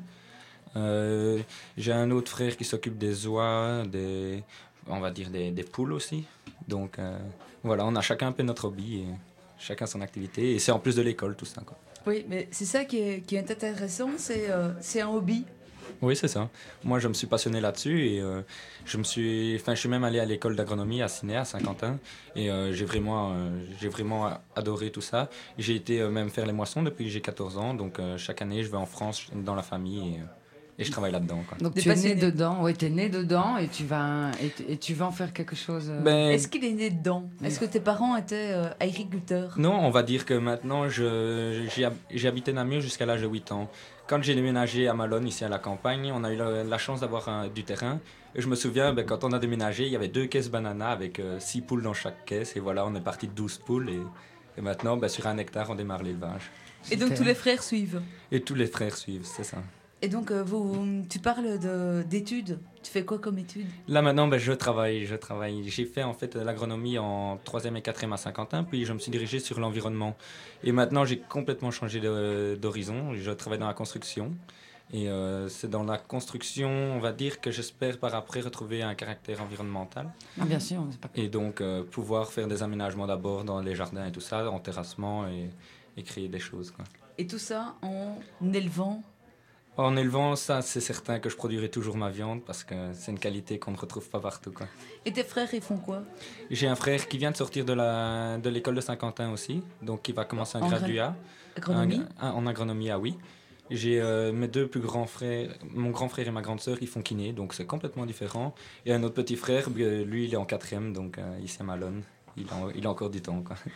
Euh, j'ai un autre frère qui s'occupe des oies, des, on va dire des, des poules aussi. Donc, euh, voilà, on a chacun un peu notre hobby et chacun son activité. Et c'est en plus de l'école, tout ça, quoi. Oui, mais c'est ça qui est, qui est intéressant, c'est euh, c'est un hobby. Oui, c'est ça. Moi, je me suis passionné là-dessus et euh, je me suis, enfin, je suis même allé à l'école d'agronomie à Ciné, à Saint-Quentin, et euh, j'ai vraiment, euh, j'ai vraiment adoré tout ça. J'ai été euh, même faire les moissons depuis que j'ai quatorze ans, donc euh, chaque année, je vais en France dans la famille et, euh, et je travaille là-dedans, quoi. Donc Des tu es né passionnés. dedans, ouais, tu es né dedans et tu vas et, tu- et tu vas en faire quelque chose. euh, Ben, Est-ce qu'il est né dedans? Est-ce que tes parents étaient euh, agriculteurs? non, on va dire que maintenant, je, j'ai, hab- j'ai habité Namur jusqu'à l'âge de huit ans. Quand j'ai déménagé à Malone, ici à la campagne, on a eu la, la chance d'avoir un- du terrain. Et je me souviens, ben, quand on a déménagé, il y avait deux caisses bananas avec euh, six poules dans chaque caisse. Et voilà, on est parti de douze poules. Et, et maintenant, ben, sur un hectare, on démarre l'élevage. Et donc Super. tous les frères suivent. Et tous les frères suivent, c'est ça. Et donc euh, vous, tu parles de- d'études. Tu fais quoi comme études? Là maintenant, ben, je travaille, je travaille. J'ai fait en fait l'agronomie en troisième et quatrième à Saint-Quentin, puis je me suis dirigé sur l'environnement. Et maintenant, j'ai complètement changé de- d'horizon. Je travaille dans la construction. Et euh, c'est dans la construction, on va dire, que j'espère par après retrouver un caractère environnemental. Ah, bien sûr, c'est pas. Et donc euh, pouvoir faire des aménagements d'abord dans les jardins et tout ça, en terrassement et, et créer des choses, quoi. Et tout ça en élevant. En élevant, ça, c'est certain que je produirai toujours ma viande parce que c'est une qualité qu'on ne retrouve pas partout, quoi. Et tes frères, ils font quoi? J'ai un frère qui vient de sortir de la de l'école de Saint-Quentin aussi, donc qui va commencer un En gra- graduat. Agronomie? Un- un- en agronomie, ah oui. J'ai euh, mes deux plus grands frères, mon grand frère et ma grande sœur, ils font kiné, donc c'est complètement différent. Et un autre petit frère, euh, lui, il est en quatrième, donc euh, ici à Malone. Il a, il a encore du temps, quoi.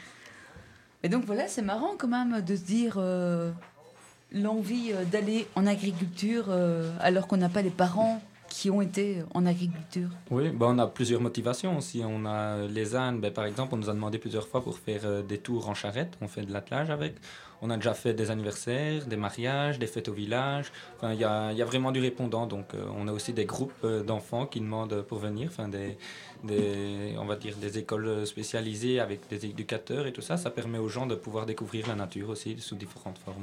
Et donc voilà, c'est marrant quand même de se dire euh, l'envie euh, d'aller en agriculture euh, alors qu'on n'a pas les parents qui ont été en agriculture. Oui, ben on a plusieurs motivations aussi. On a les ânes, ben par exemple, on nous a demandé plusieurs fois pour faire euh, des tours en charrette. On fait de l'attelage avec. On a déjà fait des anniversaires, des mariages, des fêtes au village. Enfin, il y a, il y a vraiment du répondant. Donc, euh, on a aussi des groupes euh, d'enfants qui demandent pour venir. Enfin, des, des, on va dire des écoles spécialisées avec des éducateurs et tout ça. Ça permet aux gens de pouvoir découvrir la nature aussi sous différentes formes.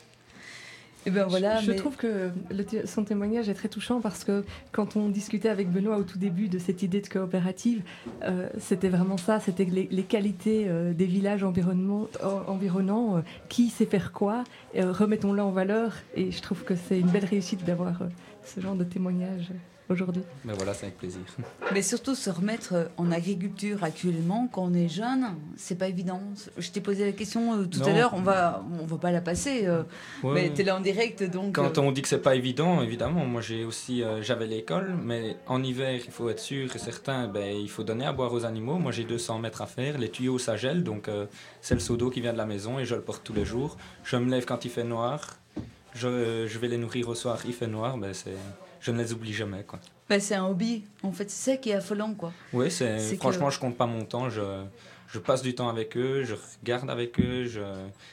Et ben voilà, je mais- trouve que le té- son témoignage est très touchant parce que quand on discutait avec Benoît au tout début de cette idée de coopérative, euh, c'était vraiment ça, c'était les, les qualités euh, des villages environnement- en- environnants, euh, qui sait faire quoi, euh, remettons-le en valeur, et je trouve que c'est une belle réussite d'avoir euh, ce genre de témoignage euh, aujourd'hui. Ben voilà, c'est avec plaisir. Mais surtout se remettre en agriculture actuellement quand on est jeune, c'est pas évident. Je t'ai posé la question euh, tout Non. à l'heure, on va, on va pas la passer, euh, Ouais. mais t'es là en direct donc. Quand euh, on dit que c'est pas évident, évidemment, moi j'ai aussi, euh, j'avais l'école, mais en hiver, il faut être sûr et certain, ben, il faut donner à boire aux animaux. Moi j'ai deux cents mètres à faire, les tuyaux ça gèle, donc euh, c'est le seau d'eau qui vient de la maison et je le porte tous les jours. Je me lève quand il fait noir, je, je vais les nourrir au soir, il fait noir, ben, c'est, je ne les oublie jamais, quoi. bah, c'est un hobby, en fait, c'est ça qui est affolant quoi. Oui, c'est, C'est franchement, que- je compte pas mon temps, je, je passe du temps avec eux, je regarde avec eux, je,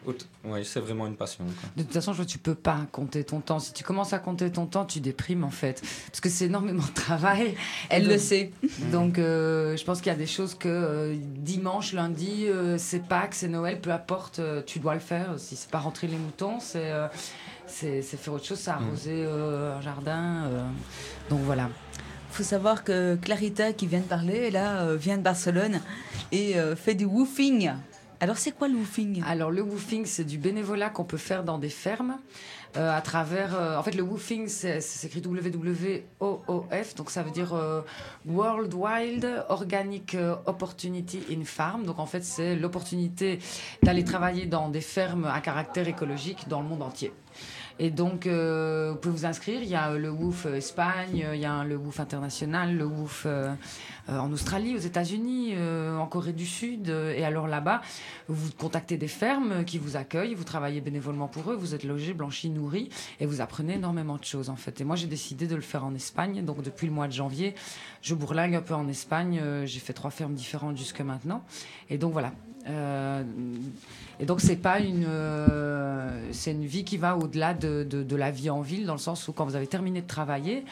Oui, c'est vraiment une passion. Quoi. De toute façon, je vois, tu peux pas compter ton temps. Si tu commences à compter ton temps, tu déprimes en fait. Parce que c'est énormément de travail. Elle donc, le sait. Donc, euh, je pense qu'il y a des choses que euh, dimanche, lundi, euh, c'est Pâques, c'est Noël, peu importe, euh, tu dois le faire. Si c'est pas rentrer les moutons, c'est, euh, c'est, c'est faire autre chose, c'est arroser euh, un jardin. Euh, donc voilà. Il faut savoir que Clarita, qui vient de parler, là, euh, vient de Barcelone et euh, fait du woofing. Alors, c'est quoi le woofing ? Alors, le woofing, c'est du bénévolat qu'on peut faire dans des fermes euh, à travers... Euh, en fait, le woofing, c'est, c'est s'écrit W W O O F, donc ça veut dire euh, World Wild Organic Opportunity in Farm. Donc, en fait, c'est l'opportunité d'aller travailler dans des fermes à caractère écologique dans le monde entier. Et donc, euh, vous pouvez vous inscrire. Il y a le W O O F Espagne, il y a le W O O F international, le W O O F euh, euh, en Australie, aux États-Unis, euh, en Corée du Sud. Euh, et alors là-bas, vous contactez des fermes qui vous accueillent, vous travaillez bénévolement pour eux, vous êtes logés, blanchis, nourris, et vous apprenez énormément de choses en fait. Et moi, j'ai décidé de le faire en Espagne. Donc, depuis le mois de janvier, je bourlingue un peu en Espagne. Euh, j'ai fait trois fermes différentes jusque maintenant. Et donc, voilà. Euh, et donc c'est pas une euh, c'est une vie qui va au-delà de, de, de la vie en ville, dans le sens où quand vous avez terminé de travailler,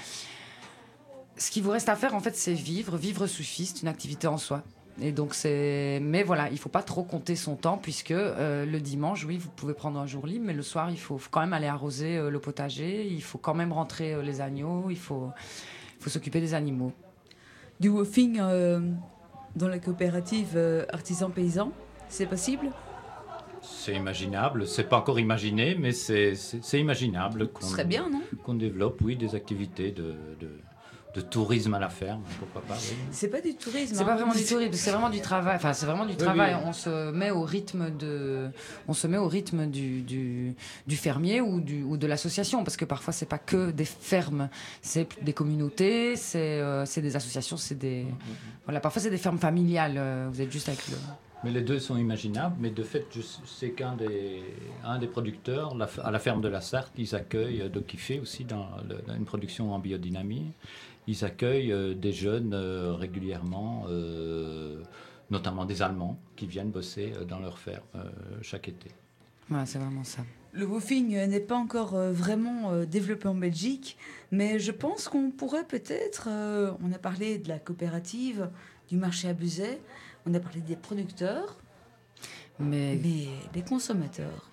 ce qui vous reste à faire en fait, c'est vivre. Vivre suffit, c'est une activité en soi. Et donc c'est mais voilà, il faut pas trop compter son temps, puisque euh, le dimanche, oui, vous pouvez prendre un jour libre, mais le soir il faut, faut quand même aller arroser euh, le potager, il faut quand même rentrer euh, les agneaux, il faut il faut s'occuper des animaux. Du woofing euh, dans la coopérative euh, artisan-paysan, c'est possible ? C'est imaginable, c'est pas encore imaginé, mais c'est, c'est, c'est imaginable qu'on, Ce serait bien, non ? qu'on développe, oui, des activités de, de, de tourisme à la ferme, pourquoi pas, oui. C'est pas du tourisme. C'est hein. pas vraiment du tourisme, c'est vraiment du travail. Enfin, c'est vraiment du travail. oui. On se met au rythme de, on se met au rythme du, du, du fermier ou, du, ou de l'association, parce que parfois c'est pas que des fermes, c'est des communautés, c'est, euh, c'est des associations, c'est des, mm-hmm. voilà, parfois c'est des fermes familiales. Euh, vous êtes juste avec le. Mais les deux sont imaginables, mais de fait, je sais qu'un des, un des producteurs, la, à la ferme de la Sarthe, ils accueillent, donc il fait aussi dans, le, dans une production en biodynamie, ils accueillent euh, des jeunes euh, régulièrement, euh, notamment des Allemands, qui viennent bosser euh, dans leur ferme euh, chaque été. Voilà, c'est vraiment ça. Le woofing euh, n'est pas encore euh, vraiment euh, développé en Belgique, mais je pense qu'on pourrait peut-être, euh, on a parlé de la coopérative, du marché à Buzet, on a parlé des producteurs, mais, mais les consommateurs.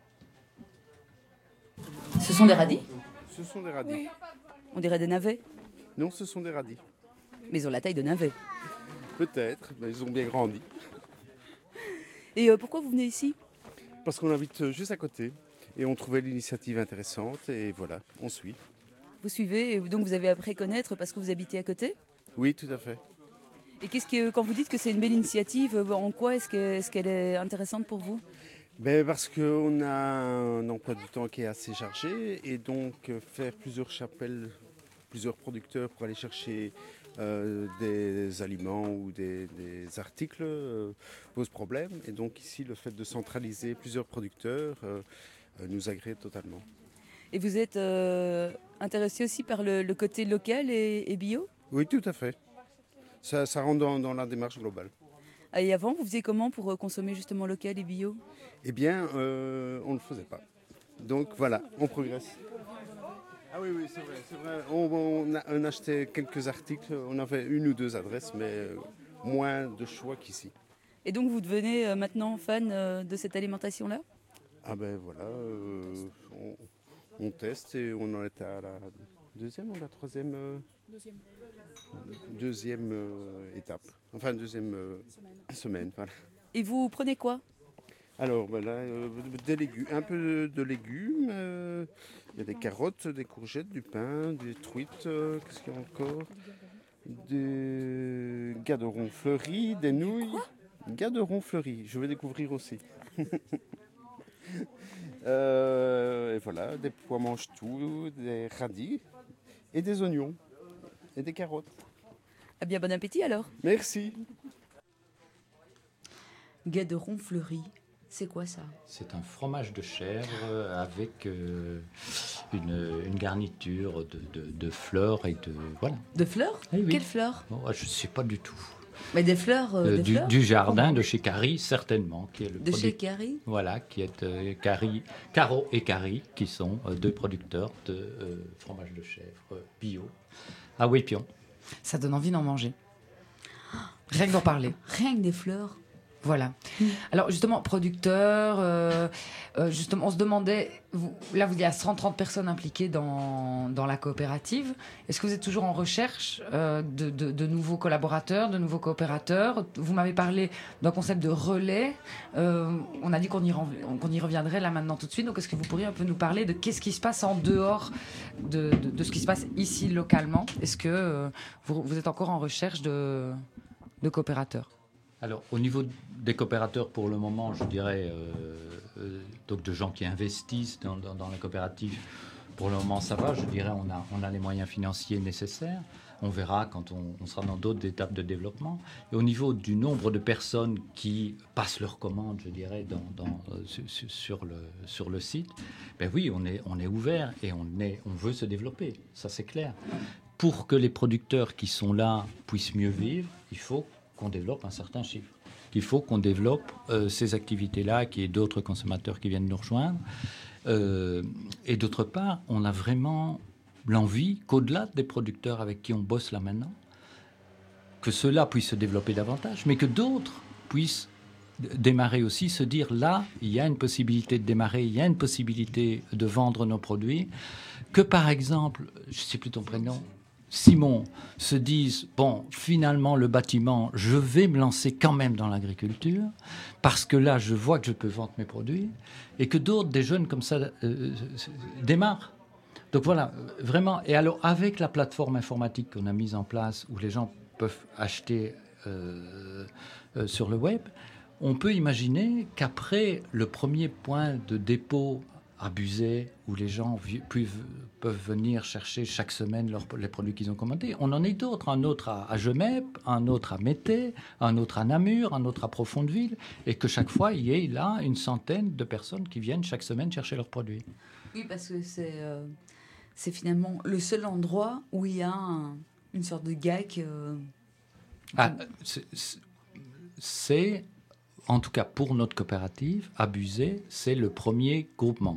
Ce sont des radis ? Ce sont des radis. Oui. On dirait des navets ? Non, ce sont des radis. Mais ils ont la taille de navets. Peut-être, mais ils ont bien grandi. Et euh, pourquoi vous venez ici ? Parce qu'on habite juste à côté et on trouvait l'initiative intéressante et voilà, on suit. Vous suivez et donc vous avez appris à connaître parce que vous habitez à côté ? Oui, tout à fait. Et qu'est-ce que, quand vous dites que c'est une belle initiative, en quoi est-ce, que, est-ce qu'elle est intéressante pour vous ? Ben parce qu'on a un emploi du temps qui est assez chargé et donc faire plusieurs chapelles, plusieurs producteurs pour aller chercher euh, des aliments ou des, des articles euh, pose problème. Et donc ici, le fait de centraliser plusieurs producteurs euh, nous agrée totalement. Et vous êtes euh, intéressé aussi par le, le côté local et, et bio ? Oui, tout à fait. Ça, ça rentre dans, dans la démarche globale. Ah, et avant, vous faisiez comment pour consommer justement local et bio ? Eh bien, euh, on ne le faisait pas. Donc voilà, on progresse. Ah oui, oui, c'est vrai. C'est vrai. On, on, a, on achetait quelques articles, on avait une ou deux adresses, mais euh, moins de choix qu'ici. Et donc vous devenez euh, maintenant fan euh, de cette alimentation-là ? Ah ben voilà, euh, on, on teste et on en est à la deuxième ou la troisième euh, Deuxième. Deuxième euh, étape, enfin deuxième euh, semaine. semaine voilà. Et vous prenez quoi ? Alors voilà, euh, des légumes, un peu de légumes, euh, il y a des carottes, des courgettes, du pain, des truites, euh, qu'est-ce qu'il y a encore ? Des gaderons fleuris, des nouilles. Gaderons fleuris, je vais découvrir aussi. euh, et voilà, des pois mange-tout, des radis et des oignons. Et des carottes. Eh bien, bon appétit alors. Merci. Gaderon fleuri, c'est quoi ça ? C'est un fromage de chèvre avec euh, une, une garniture de, de, de fleurs et de... Voilà. De fleurs ? Eh oui. Quelles fleurs ? Oh, je ne sais pas du tout. Mais des fleurs, euh, Euh, des du, fleurs du jardin de chez Carrie, certainement. Qui est le De produit- chez Carrie Voilà, qui est euh, Carrie, Caro et Carrie, qui sont euh, deux producteurs de euh, fromage de chèvre euh, bio à Wépion. Ça donne envie d'en manger. Rien que d'en parler. Rien que des fleurs. Voilà. Alors justement, producteur, euh, euh, justement, on se demandait, vous, là, il y a cent trente personnes impliquées dans, dans la coopérative. Est-ce que vous êtes toujours en recherche euh, de, de, de nouveaux collaborateurs, de nouveaux coopérateurs? Vous m'avez parlé d'un concept de relais. Euh, on a dit qu'on y, ren- qu'on y reviendrait là maintenant tout de suite. Donc est-ce que vous pourriez un peu nous parler de qu'est-ce qui se passe en dehors de, de, de ce qui se passe ici localement? Est-ce que euh, vous, vous êtes encore en recherche de, de coopérateurs? Alors, au niveau des coopérateurs, pour le moment, je dirais, euh, euh, donc de gens qui investissent dans, dans, dans la coopérative, pour le moment, ça va. Je dirais, on a, on a les moyens financiers nécessaires. On verra quand on, on sera dans d'autres étapes de développement. Et au niveau du nombre de personnes qui passent leurs commandes, je dirais, dans, dans, euh, sur, sur, le, sur le site, ben oui, on est, on est ouvert et on, est, on veut se développer. Ça, c'est clair. Pour que les producteurs qui sont là puissent mieux vivre, il faut qu'on développe un certain chiffre. Il faut qu'on développe euh, ces activités-là, qu'il y ait d'autres consommateurs qui viennent nous rejoindre. Euh, et d'autre part, on a vraiment l'envie qu'au-delà des producteurs avec qui on bosse là maintenant, que ceux-là puissent se développer davantage, mais que d'autres puissent d- démarrer aussi, se dire là, il y a une possibilité de démarrer, il y a une possibilité de vendre nos produits, que par exemple, je ne sais plus ton prénom, Simon, se disent, bon, finalement, le bâtiment, je vais me lancer quand même dans l'agriculture, parce que là, je vois que je peux vendre mes produits, et que d'autres, des jeunes comme ça, euh, démarrent. Donc voilà, vraiment. Et alors, avec la plateforme informatique qu'on a mise en place, où les gens peuvent acheter euh, euh, sur le web, on peut imaginer qu'après le premier point de dépôt à Buzet, où les gens vi- peuvent, peuvent venir chercher chaque semaine leurs- les produits qu'ils ont commandés. On en a d'autres, un autre à, à Gemep, un autre à Mété, un autre à Namur, un autre à Profondeville, et que chaque fois, il y ait là une centaine de personnes qui viennent chaque semaine chercher leurs produits. Oui, parce que c'est, euh, c'est finalement le seul endroit où il y a un- une sorte de gag. euh, Ah, c'est- c'est- c'est, en tout cas pour notre coopérative, à Buzet, c'est le premier groupement.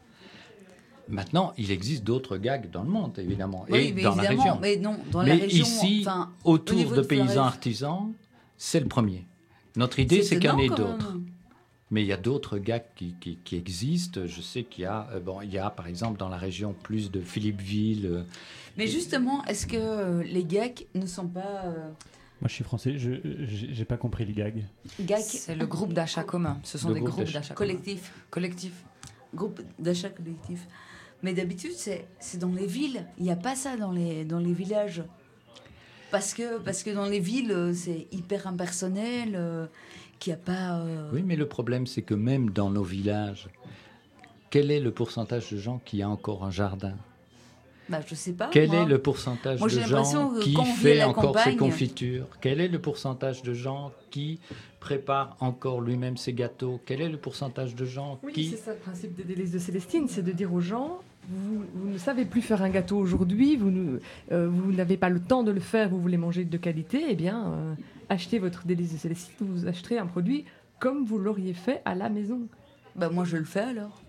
Maintenant, il existe d'autres gags dans le monde, évidemment, Oui, et mais dans la évidemment, région. mais non, dans mais la région, ici, enfin, au autour niveau de de paysans Florès. artisans, c'est le premier. Notre idée, c'est qu'il y en étonnant, ait quand d'autres. même. Mais il y a d'autres gags qui, qui, qui existent. Je sais qu'il y a, euh, bon, il y a par exemple dans la région plus de Philippeville. euh, Mais justement, est-ce que euh, les gags ne sont pas... euh, Moi, je suis français, je j'ai j'ai pas compris les gags. gags C'est le groupe d'achat commun. Ce sont Le des groupe groupes d'achat. d'achat commun. collectifs Collectifs. Groupe d'achat collectif. Mais d'habitude, c'est, c'est dans les villes. Il n'y a pas ça dans les, dans les villages. Parce que, parce que dans les villes, euh, c'est hyper impersonnel, euh, qu'il n'y a pas... euh, Oui, mais le problème, c'est que même dans nos villages, quel est le pourcentage de gens qui a encore un jardin? bah, je sais pas. Quel moi. est le pourcentage Moi, de j'ai l'impression gens que qui quand on vit à fait la encore ses campagne- confitures? Quel est le pourcentage de gens qui prépare encore lui-même ses gâteaux? Quel est le pourcentage de gens Oui, qui... c'est ça le principe des délices de Célestine, c'est de dire aux gens, vous, vous ne savez plus faire un gâteau aujourd'hui, vous, ne- euh, vous n'avez pas le temps de le faire, vous voulez manger de qualité, eh bien, euh, achetez votre délice de Célestine, vous acheterez un produit comme vous l'auriez fait à la maison. Bah, moi, je le fais alors.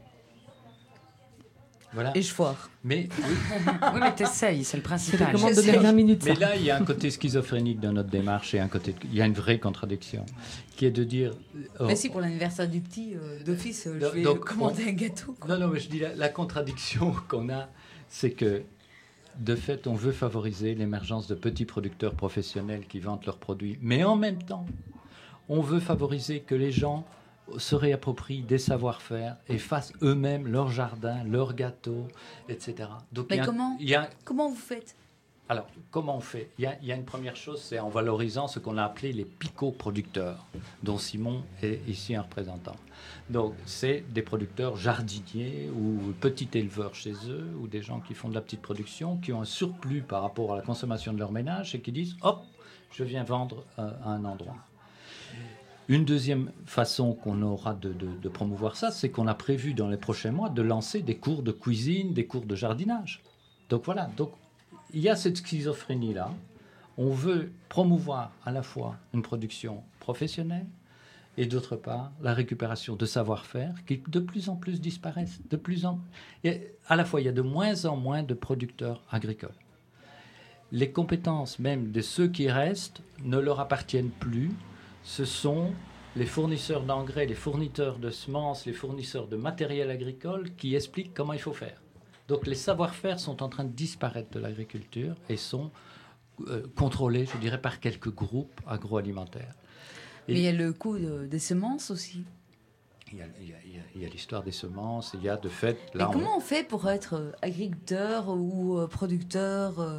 Voilà. Et je foire. Mais, oui. Oui, mais t'essayes, c'est le principal. C'est recommande de dernière minute, Mais ça. là, il y a un côté schizophrénique dans notre démarche et un côté, il y a une vraie contradiction, qui est de dire... oh, Mais si, pour l'anniversaire du petit, euh, d'office, euh, je vais donc, commander on- un gâteau. Non, non, mais je dis la, la contradiction qu'on a, c'est que, de fait, on veut favoriser l'émergence de petits producteurs professionnels qui vendent leurs produits, mais en même temps, on veut favoriser que les gens se réapproprient des savoir-faire et fassent eux-mêmes leur jardin, leurs gâteaux, et cetera. Donc, il y Mais a un- comment, il y a, comment vous faites? alors, comment on fait? il y, a, il y a une première chose, c'est en valorisant ce qu'on a appelé les picots-producteurs, dont Simon est ici un représentant. Donc, c'est des producteurs jardiniers ou petits éleveurs chez eux, ou des gens qui font de la petite production, qui ont un surplus par rapport à la consommation de leur ménage et qui disent « Hop, je viens vendre euh, à un endroit ». Une deuxième façon qu'on aura de, de, de promouvoir ça, c'est qu'on a prévu dans les prochains mois de lancer des cours de cuisine, des cours de jardinage. Donc voilà, donc il y a cette schizophrénie-là. On veut promouvoir à la fois une production professionnelle et d'autre part la récupération de savoir-faire qui de plus en plus disparaissent. De plus en... Et à la fois, il y a de moins en moins de producteurs agricoles. Les compétences même de ceux qui restent ne leur appartiennent plus. Ce sont les fournisseurs d'engrais, les fournisseurs de semences, les fournisseurs de matériel agricole qui expliquent comment il faut faire. Donc les savoir-faire sont en train de disparaître de l'agriculture et sont euh, contrôlés, je dirais, par quelques groupes agroalimentaires. Et mais il y a le coût de, des semences aussi. Il y a, il y a, il y a, il y a l'histoire des semences, il y a de fait... Là, mais comment on... on fait pour être agriculteur ou euh, producteur euh,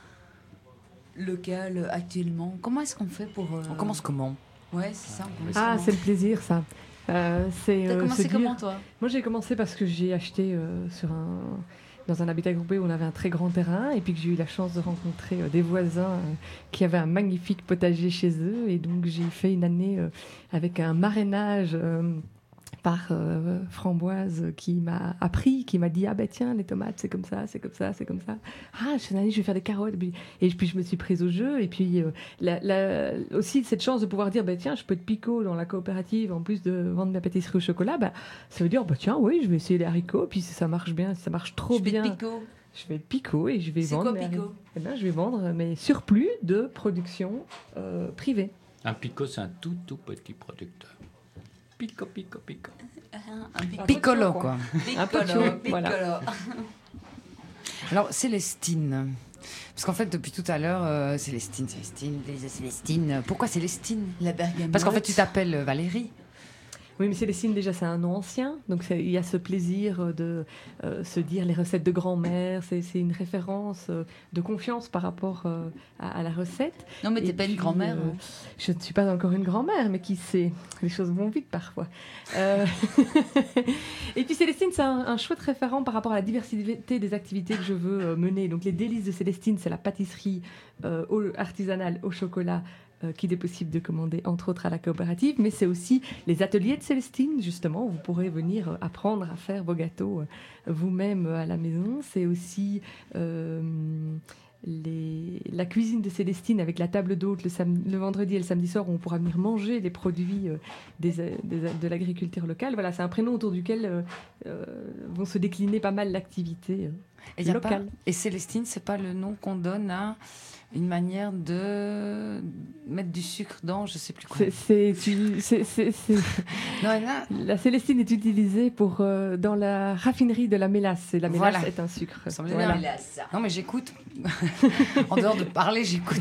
local actuellement? Comment est-ce qu'on fait pour... Euh... On commence comment? Ouais, c'est ça. Ah, c'est le plaisir, ça. Euh, c'est, T'as euh, commencé se comment, dire... toi? Moi, j'ai commencé parce que j'ai acheté euh, sur un... dans un habitat groupé où on avait un très grand terrain et puis que j'ai eu la chance de rencontrer euh, des voisins euh, qui avaient un magnifique potager chez eux. Et donc, j'ai fait une année euh, avec un marrainage euh, par euh, Framboise qui m'a appris, qui m'a dit « Ah ben tiens, les tomates, c'est comme ça, c'est comme ça, c'est comme ça. Ah, cette année, je vais faire des carottes. » Et puis, et puis je me suis prise au jeu. Et puis, euh, la, la, aussi, cette chance de pouvoir dire ben, « Tiens, je peux être picot dans la coopérative en plus de vendre ma pâtisserie au chocolat. Ben, » Ça veut dire bah, « Tiens, oui, je vais essayer les haricots. Puis si ça marche bien, si ça marche trop je bien... » Je vais être picot. Je vais être picot et je vais c'est vendre... C'est quoi picot? Eh ben, je vais vendre mes surplus de production euh, privée. Un picot, c'est un tout, tout petit producteur. Pico, pico, pico. Un piccolo, quoi. Piccolo, voilà. Alors, Célestine. Parce qu'en fait, depuis tout à l'heure, euh, Célestine, Célestine, Célestine. Pourquoi Célestine? La bergamote. Parce qu'en fait, tu t'appelles Valérie. Oui, mais Célestine, déjà, c'est un nom ancien. Donc, il y a ce plaisir de euh, se dire les recettes de grand-mère. C'est, c'est une référence euh, de confiance par rapport euh, à, à la recette. Non, mais tu n'es pas une grand-mère. Euh, je ne suis pas encore une grand-mère, mais qui sait? Les choses vont vite parfois. Euh... Et puis, Célestine, c'est un, un chouette référent par rapport à la diversité des activités que je veux euh, mener. Donc, les délices de Célestine, c'est la pâtisserie euh, au, artisanale au chocolat, Euh, qu'il est possible de commander, entre autres, à la coopérative, mais c'est aussi les ateliers de Célestine, justement, où vous pourrez venir euh, apprendre à faire vos gâteaux euh, vous-même euh, à la maison. C'est aussi euh, les... la cuisine de Célestine avec la table d'hôte le, sam... le vendredi et le samedi soir, où on pourra venir manger les produits euh, des, des, de l'agriculture locale. Voilà, c'est un prénom autour duquel euh, euh, vont se décliner pas mal l'activité euh, et locale. Pas... Et Célestine, c'est pas le nom qu'on donne à une manière de mettre du sucre dans, je sais plus quoi. C'est, c'est, c'est, c'est, c'est... Non, là... La Célestine est utilisée pour, euh, dans la raffinerie de la mélasse. Et la mélasse voilà. est un sucre. Voilà. Mélasse. Non, mais j'écoute. En dehors de parler, j'écoute.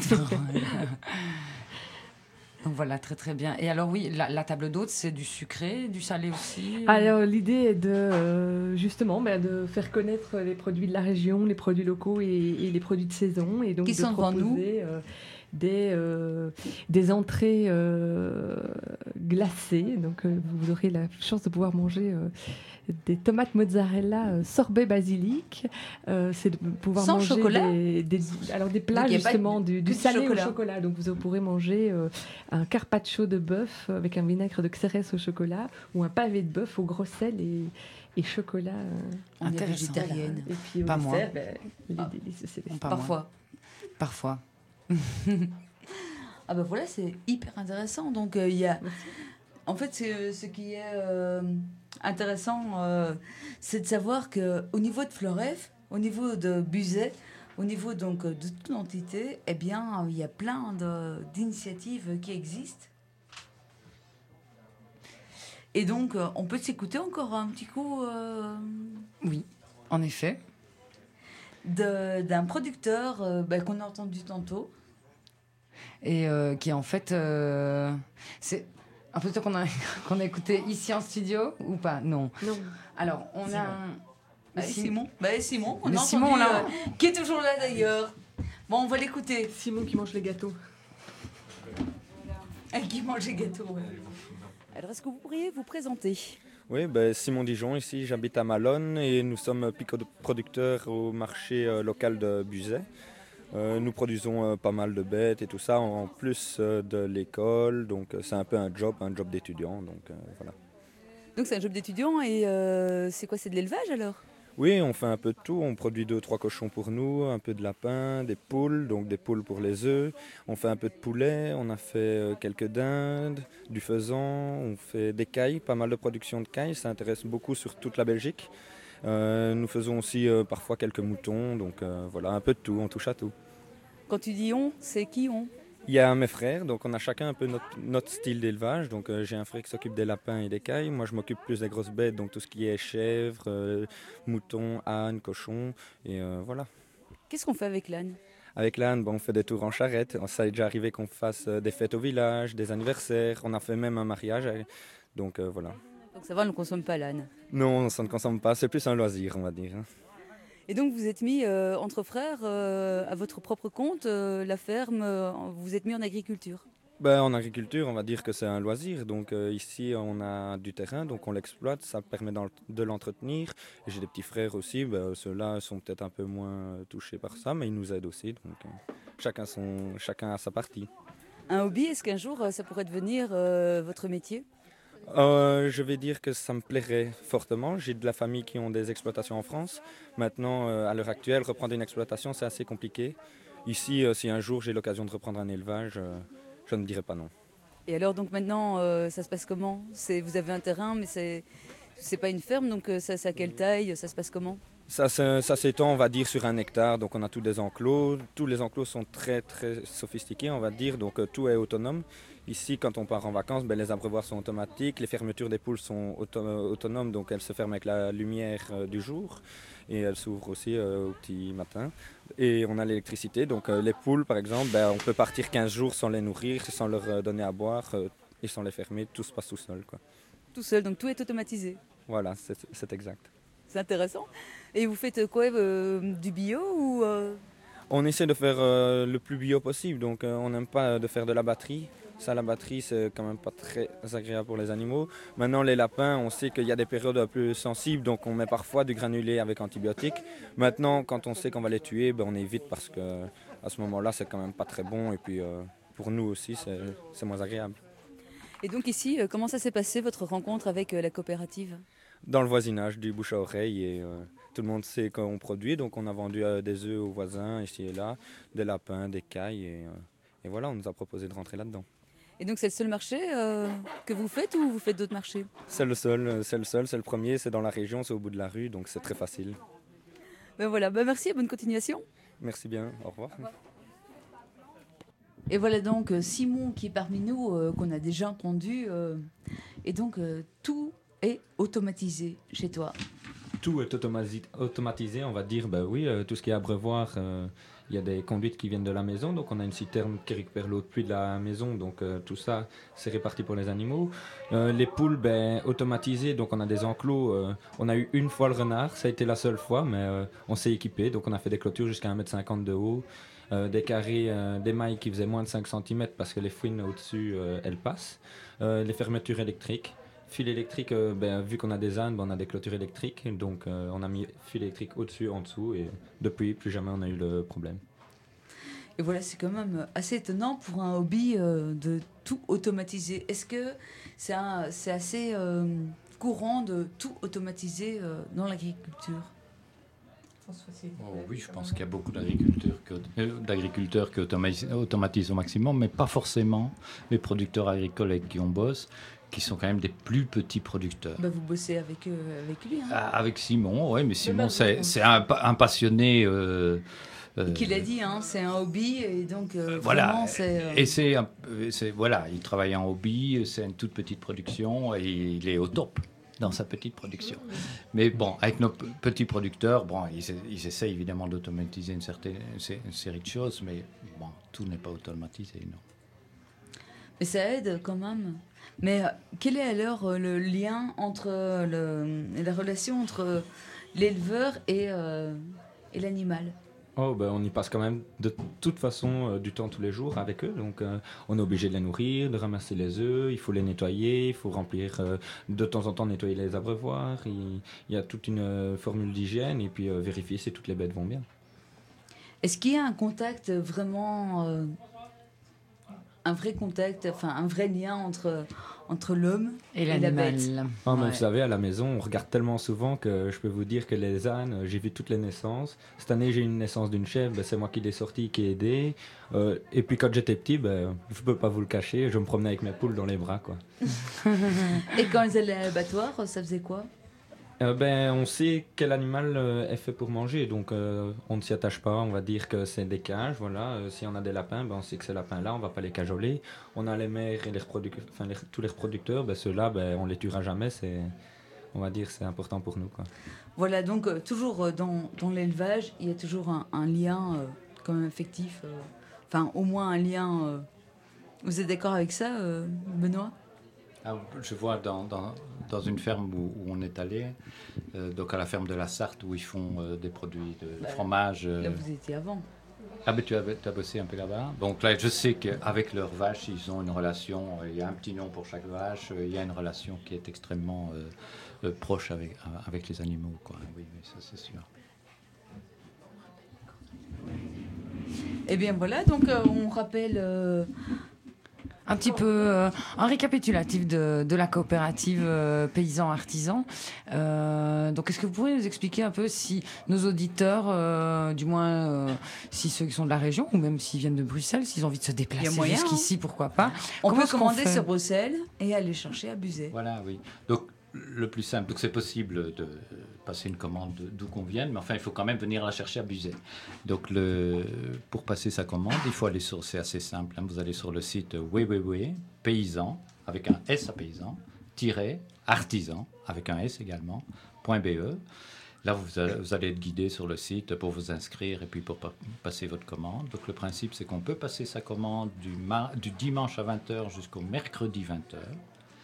Donc voilà, très très bien. Et alors oui, la, la table d'hôte, c'est du sucré, du salé aussi? Alors l'idée est de euh, justement bah, de faire connaître les produits de la région, les produits locaux et, et les produits de saison, et donc qui de sont proposer devant nous euh, des euh, des entrées euh, glacées. Donc euh, vous aurez la chance de pouvoir manger euh, des tomates mozzarella euh, sorbet basilic. Euh, c'est de pouvoir sans manger chocolat des, des alors des plats justement du, du salé chocolat. au chocolat. Donc vous pourrez manger euh, un carpaccio de bœuf avec un vinaigre de xérès au chocolat ou un pavé de bœuf au gros sel et, et chocolat. Euh, On est végétarienne. Et puis au pas dessert, moi. Ben, les ah. délices, c'est parfois. Parfois. Ah ben voilà, c'est hyper intéressant. Donc il euh, y a, en fait, c'est, ce qui est euh, intéressant, euh, c'est de savoir que au niveau de Floref, au niveau de Buzet, au niveau donc de toute l'entité, eh bien, il y a plein de, d'initiatives qui existent. Et donc, euh, on peut s'écouter encore un petit coup. Euh, oui, en effet. De, d'un producteur euh, bah, qu'on a entendu tantôt. Et euh, qui en fait, euh, c'est un peu ça qu'on a, qu'on a écouté ici en studio ou pas? Non. Non. Alors, on Simon. a... Bah, Simon. Bah, Simon, on Mais a Simon, entendu, là... euh, qui est toujours là d'ailleurs. Bon, on va l'écouter. Simon qui mange les gâteaux. Elle qui mange les gâteaux, ouais. Alors, est-ce que vous pourriez vous présenter? Oui, ben, Simon Dijon, ici, j'habite à Malonne et nous sommes picots-producteurs au marché euh, local de Buzet. Euh, nous produisons euh, pas mal de bêtes et tout ça en plus euh, de l'école, donc euh, c'est un peu un job, un job d'étudiant, donc euh, voilà. Donc c'est un job d'étudiant et euh, c'est quoi, c'est de l'élevage alors? Oui, on fait un peu de tout. On produit deux, trois cochons pour nous, un peu de lapin, des poules, donc des poules pour les œufs. On fait un peu de poulet, on a fait euh, quelques dindes, du faisan, on fait des cailles, pas mal de production de cailles. Ça intéresse beaucoup sur toute la Belgique. Euh, nous faisons aussi euh, parfois quelques moutons, donc euh, voilà, un peu de tout, on touche à tout. Quand tu dis on, c'est qui on? Il y a mes frères, donc on a chacun un peu notre, notre style d'élevage. Donc euh, j'ai un frère qui s'occupe des lapins et des cailles. Moi je m'occupe plus des grosses bêtes, donc tout ce qui est chèvres, euh, moutons, ânes, cochons, et euh, voilà. Qu'est-ce qu'on fait avec l'âne? Avec l'âne, bon, on fait des tours en charrette. Ça est déjà arrivé qu'on fasse euh, des fêtes au village, des anniversaires. On a fait même un mariage, donc euh, voilà. Donc ça va, on ne consomme pas l'âne. Non, ça ne consomme pas. C'est plus un loisir, on va dire. Et donc vous êtes mis euh, entre frères euh, à votre propre compte, euh, la ferme, euh, vous êtes mis en agriculture? Ben, en agriculture, on va dire que c'est un loisir. Donc euh, ici, on a du terrain, donc on l'exploite, ça permet de l'entretenir. J'ai des petits frères aussi, ben, ceux-là sont peut-être un peu moins touchés par ça, mais ils nous aident aussi. Donc euh, chacun, son, chacun a sa partie. Un hobby, est-ce qu'un jour ça pourrait devenir euh, votre métier? Euh, je vais dire que ça me plairait fortement. J'ai de la famille qui ont des exploitations en France. Maintenant, euh, à l'heure actuelle, reprendre une exploitation, c'est assez compliqué. Ici, euh, si un jour j'ai l'occasion de reprendre un élevage, euh, je ne dirais pas non. Et alors, donc maintenant, euh, ça se passe comment? C'est, vous avez un terrain, mais c'est, c'est pas une ferme, donc euh, ça, c'est à quelle taille? Ça se passe comment? Ça, ça s'étend, on va dire, sur un hectare. Donc on a tous des enclos. Tous les enclos sont très, très sophistiqués, on va dire. Donc euh, tout est autonome. Ici, quand on part en vacances, ben, les abreuvoirs sont automatiques, les fermetures des poules sont auto autonomes, donc elles se ferment avec la lumière euh, du jour et elles s'ouvrent aussi euh, au petit matin. Et on a l'électricité, donc euh, les poules par exemple, ben, on peut partir quinze jours sans les nourrir, sans leur euh, donner à boire euh, et sans les fermer, tout se passe tout seul, quoi. Tout seul, donc tout est automatisé? Voilà, c'est exact. C'est intéressant. Et vous faites quoi, euh, du bio ou euh... On essaie de faire euh, le plus bio possible, donc euh, on n'aime pas de faire de la batterie. Ça, la batterie, c'est quand même pas très agréable pour les animaux. Maintenant, les lapins, on sait qu'il y a des périodes plus sensibles, donc on met parfois du granulé avec antibiotiques. Maintenant, quand on sait qu'on va les tuer, ben, on évite parce que à ce moment-là, c'est quand même pas très bon. Et puis, euh, pour nous aussi, c'est moins agréable. Et donc ici, euh, comment ça s'est passé, votre rencontre avec euh, la coopérative? Dans le voisinage, du bouche à oreille. Et euh, tout le monde sait qu'on produit, donc on a vendu euh, des œufs aux voisins, ici et là, des lapins, des cailles. Et, euh, et voilà, on nous a proposé de rentrer là-dedans. Et donc c'est le seul marché euh, que vous faites ou vous faites d'autres marchés? C'est le seul, c'est le seul, c'est le premier, c'est dans la région, c'est au bout de la rue, donc c'est très facile. Ben voilà, ben merci et bonne continuation. Merci bien, au revoir. Au revoir. Et voilà donc Simon qui est parmi nous, euh, qu'on a déjà entendu. Euh, et donc euh, tout est automatisé chez toi? Tout est automatisé, on va dire, ben oui, euh, tout ce qui est abreuvoir. Euh, Il y a des conduites qui viennent de la maison, donc on a une citerne qui récupère l'eau de pluie de la maison, donc euh, tout ça, c'est réparti pour les animaux. Euh, les poules, ben, automatisées, donc on a des enclos. Euh, on a eu une fois le renard, ça a été la seule fois, mais euh, on s'est équipé, donc on a fait des clôtures jusqu'à un mètre cinquante de haut, euh, des carrés, euh, des mailles qui faisaient moins de cinq centimètres parce que les fouines au-dessus, euh, elles passent. Euh, les fermetures électriques. Fil électrique, euh, ben, vu qu'on a des ânes, ben, on a des clôtures électriques, donc euh, on a mis fil électrique au-dessus, en dessous, et depuis, plus jamais on a eu le problème. Et voilà, c'est quand même assez étonnant pour un hobby euh, de tout automatiser. Est-ce que c'est assez euh, courant de tout automatiser euh, dans l'agriculture? Oh, oui, je pense qu'il y a beaucoup d'agriculteurs euh, qui automatisent, automatisent au maximum, mais pas forcément les producteurs agricoles avec qui on bosse, qui sont quand même des plus petits producteurs. Bah, vous bossez avec, euh, avec lui, hein? Ah, avec Simon, oui, mais Simon, c'est un, un passionné... Euh, euh, Qu'il a dit, hein, c'est un hobby, et donc euh, voilà. Vraiment, c'est... Euh... Et c'est, voilà, il travaille en hobby, c'est une toute petite production, et il est au top dans sa petite production. Mais bon, avec nos petits producteurs, bon, ils, ils essaient évidemment d'automatiser une, certaine, une série de choses, mais bon, tout n'est pas automatisé, non. Mais ça aide quand même. Mais euh, quel est alors euh, le lien entre euh, le, la relation entre l'éleveur et, euh, et l'animal? Oh, ben, on y passe quand même de toute façon euh, du temps tous les jours avec eux. Donc euh, on est obligé de les nourrir, de ramasser les œufs, il faut les nettoyer, il faut remplir euh, de temps en temps nettoyer les abreuvoirs. Il, il y a toute une euh, formule d'hygiène et puis euh, vérifier si toutes les bêtes vont bien. Est-ce qu'il y a un contact vraiment euh, un vrai contact, enfin un vrai lien entre, entre l'homme Et et, la bête. l'animal. Ah, mais Ouais. Vous savez, à la maison, on regarde tellement souvent que je peux vous dire que les ânes, euh, j'ai vu toutes les naissances. Cette année, j'ai eu une naissance d'une chèvre, ben, c'est moi qui l'ai sortie, qui ai aidé. Euh, et puis quand j'étais petit, ben, je peux pas vous le cacher, je me promenais avec mes poules dans les bras, quoi. Et quand ils allaient à l'abattoir, ça faisait quoi? Euh, ben, on sait quel animal euh, est fait pour manger, donc euh, on ne s'y attache pas. On va dire que c'est des cages, voilà. Euh, si on a des lapins, ben, on sait que ces lapins-là, on va pas les cajoler. On a les mères et les reproduc- enfin, les- tous les reproducteurs, ben, ceux-là, ben, on les tuera jamais. C'est, on va dire, c'est important pour nous, quoi. Voilà, donc euh, toujours euh, dans, dans l'élevage, il y a toujours un, un lien euh, quand même affectif, euh, enfin au moins un lien. euh. Vous êtes d'accord avec ça, euh, Benoît? Ah, je vois dans, dans, dans une ferme où, où on est allé, euh, donc à la ferme de la Sarthe, où ils font euh, des produits de Bah, fromage. euh, Là, vous étiez avant. Ah, mais tu as, tu as bossé un peu là-bas. Donc là, je sais qu'avec leurs vaches, ils ont une relation. euh, Il y a un petit nom pour chaque vache. euh, Il y a une relation qui est extrêmement euh, euh, proche avec, avec les animaux, quoi. Oui, oui, ça c'est sûr. Eh bien voilà, donc euh, on rappelle. euh, Un petit peu euh, un récapitulatif de, de la coopérative euh, paysans-artisans. Euh, donc, est-ce que vous pourriez nous expliquer un peu si nos auditeurs, euh, du moins euh, si ceux qui sont de la région, ou même s'ils viennent de Bruxelles, s'ils ont envie de se Il y a déplacer moyen, jusqu'ici, pourquoi pas? On Comment peut est-ce qu'on commander fait sur Bruxelles et aller chercher à Buzet. Voilà, oui. Donc, le plus simple, donc c'est possible de passer une commande d'où qu'on vienne, mais enfin, il faut quand même venir la chercher à Buzet. Donc, le, pour passer sa commande, il faut aller sur, c'est assez simple, hein, vous allez sur le site www paysan, avec un S à paysan, tiret artisan, avec un S également, .be. Là, vous, a- vous allez être guidé sur le site pour vous inscrire et puis pour pa- passer votre commande. Donc, le principe, c'est qu'on peut passer sa commande du, mar- du dimanche à vingt heures jusqu'au mercredi vingt heures.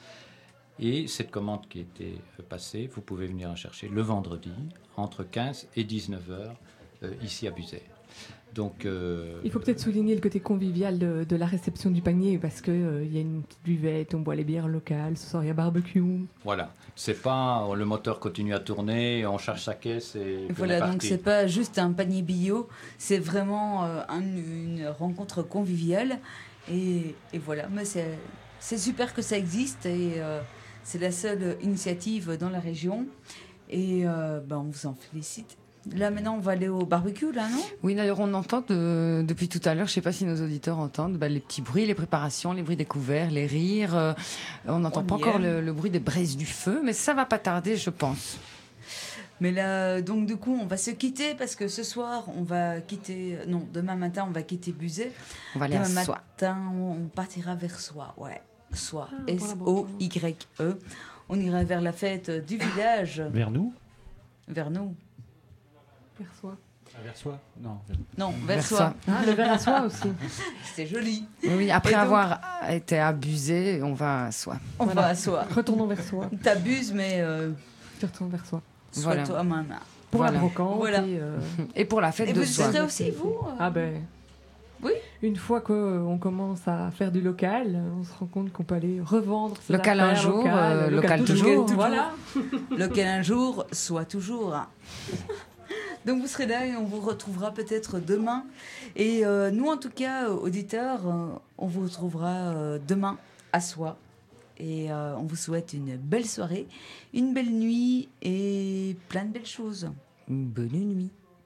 Et cette commande qui a été euh, passée, vous pouvez venir la chercher le vendredi, entre quinze et dix-neuf heures, euh, ici à Buzet. Donc, euh, Il faut peut-être souligner le côté convivial de, de la réception du panier parce qu'il euh, y a une petite buvette, on boit les bières locales, ce soir il y a barbecue. voilà. C'est pas euh, le moteur continue à tourner, on charge sa caisse et Et puis voilà, on est donc parti. c'est pas juste un panier bio, c'est vraiment euh, un- une rencontre conviviale. Et, et voilà, mais c'est c'est super que ça existe et euh, c'est la seule initiative dans la région. Et euh, ben, on vous en félicite. Là maintenant, on va aller au barbecue, là, non? Oui, d'ailleurs, on entend de- depuis tout à l'heure, je ne sais pas si nos auditeurs entendent, bah, les petits bruits, les préparations, les bruits des couverts, les rires. euh, on n'entend On pas y encore est. le, le bruit des braises du feu, mais ça va pas tarder, je pense. Mais là, donc du coup, on va se quitter parce que ce soir, on va quitter. Non, demain matin, on va quitter Buzet. On va aller à Demain Soie. matin, on on partira vers Soie. Ouais, Soie. Ah, S O Y E. On ira vers la fête du village. Vers nous Vers nous. Vers soi. Vers soi Non. Non, vers, Vers Soie. Soie. Ah, le verre à soie aussi. C'est joli. Oui, après Et donc- avoir été abusé, on va à Soie. On Voilà. va à Soie. Retournons vers soi. T'abuses, mais euh, Je retourne vers soi. sois Voilà. toi-même. Pour Voilà. la brocante. Voilà. Et, euh, Et pour la fête Et de vous Soie. serez aussi, vous euh, Ah ben. Oui. Une fois qu'on commence à faire du local, on se rend compte qu'on peut aller revendre. ses Local un affaires, jour, local, euh, local toujours. Lequel toujours. Voilà. Lequel un jour soit toujours. Donc vous serez là et on vous retrouvera peut-être demain. Et euh, nous, en tout cas, euh, auditeurs, euh, on vous retrouvera euh, demain à Soie. Et euh, on vous souhaite une belle soirée, une belle nuit et plein de belles choses. Une bonne nuit.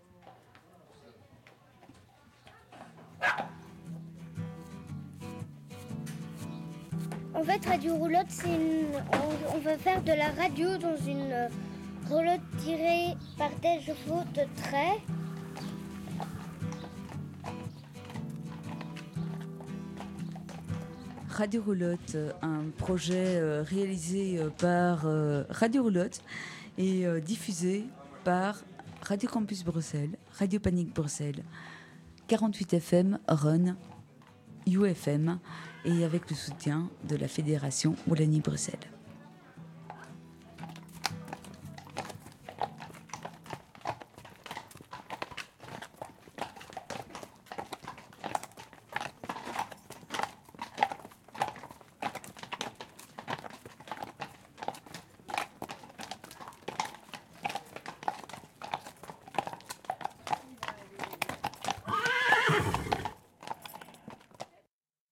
En fait, Radio Roulotte, c'est une... on, on va faire de la radio dans une euh, roulotte tirée par des chevaux de trait. Radio Roulotte, euh, un projet euh, réalisé euh, par euh, Radio Roulotte et euh, diffusé par Radio Campus Bruxelles, Radio Panique Bruxelles, quarante-huit F M, Run, U F M et avec le soutien de la Fédération Wallonie-Bruxelles.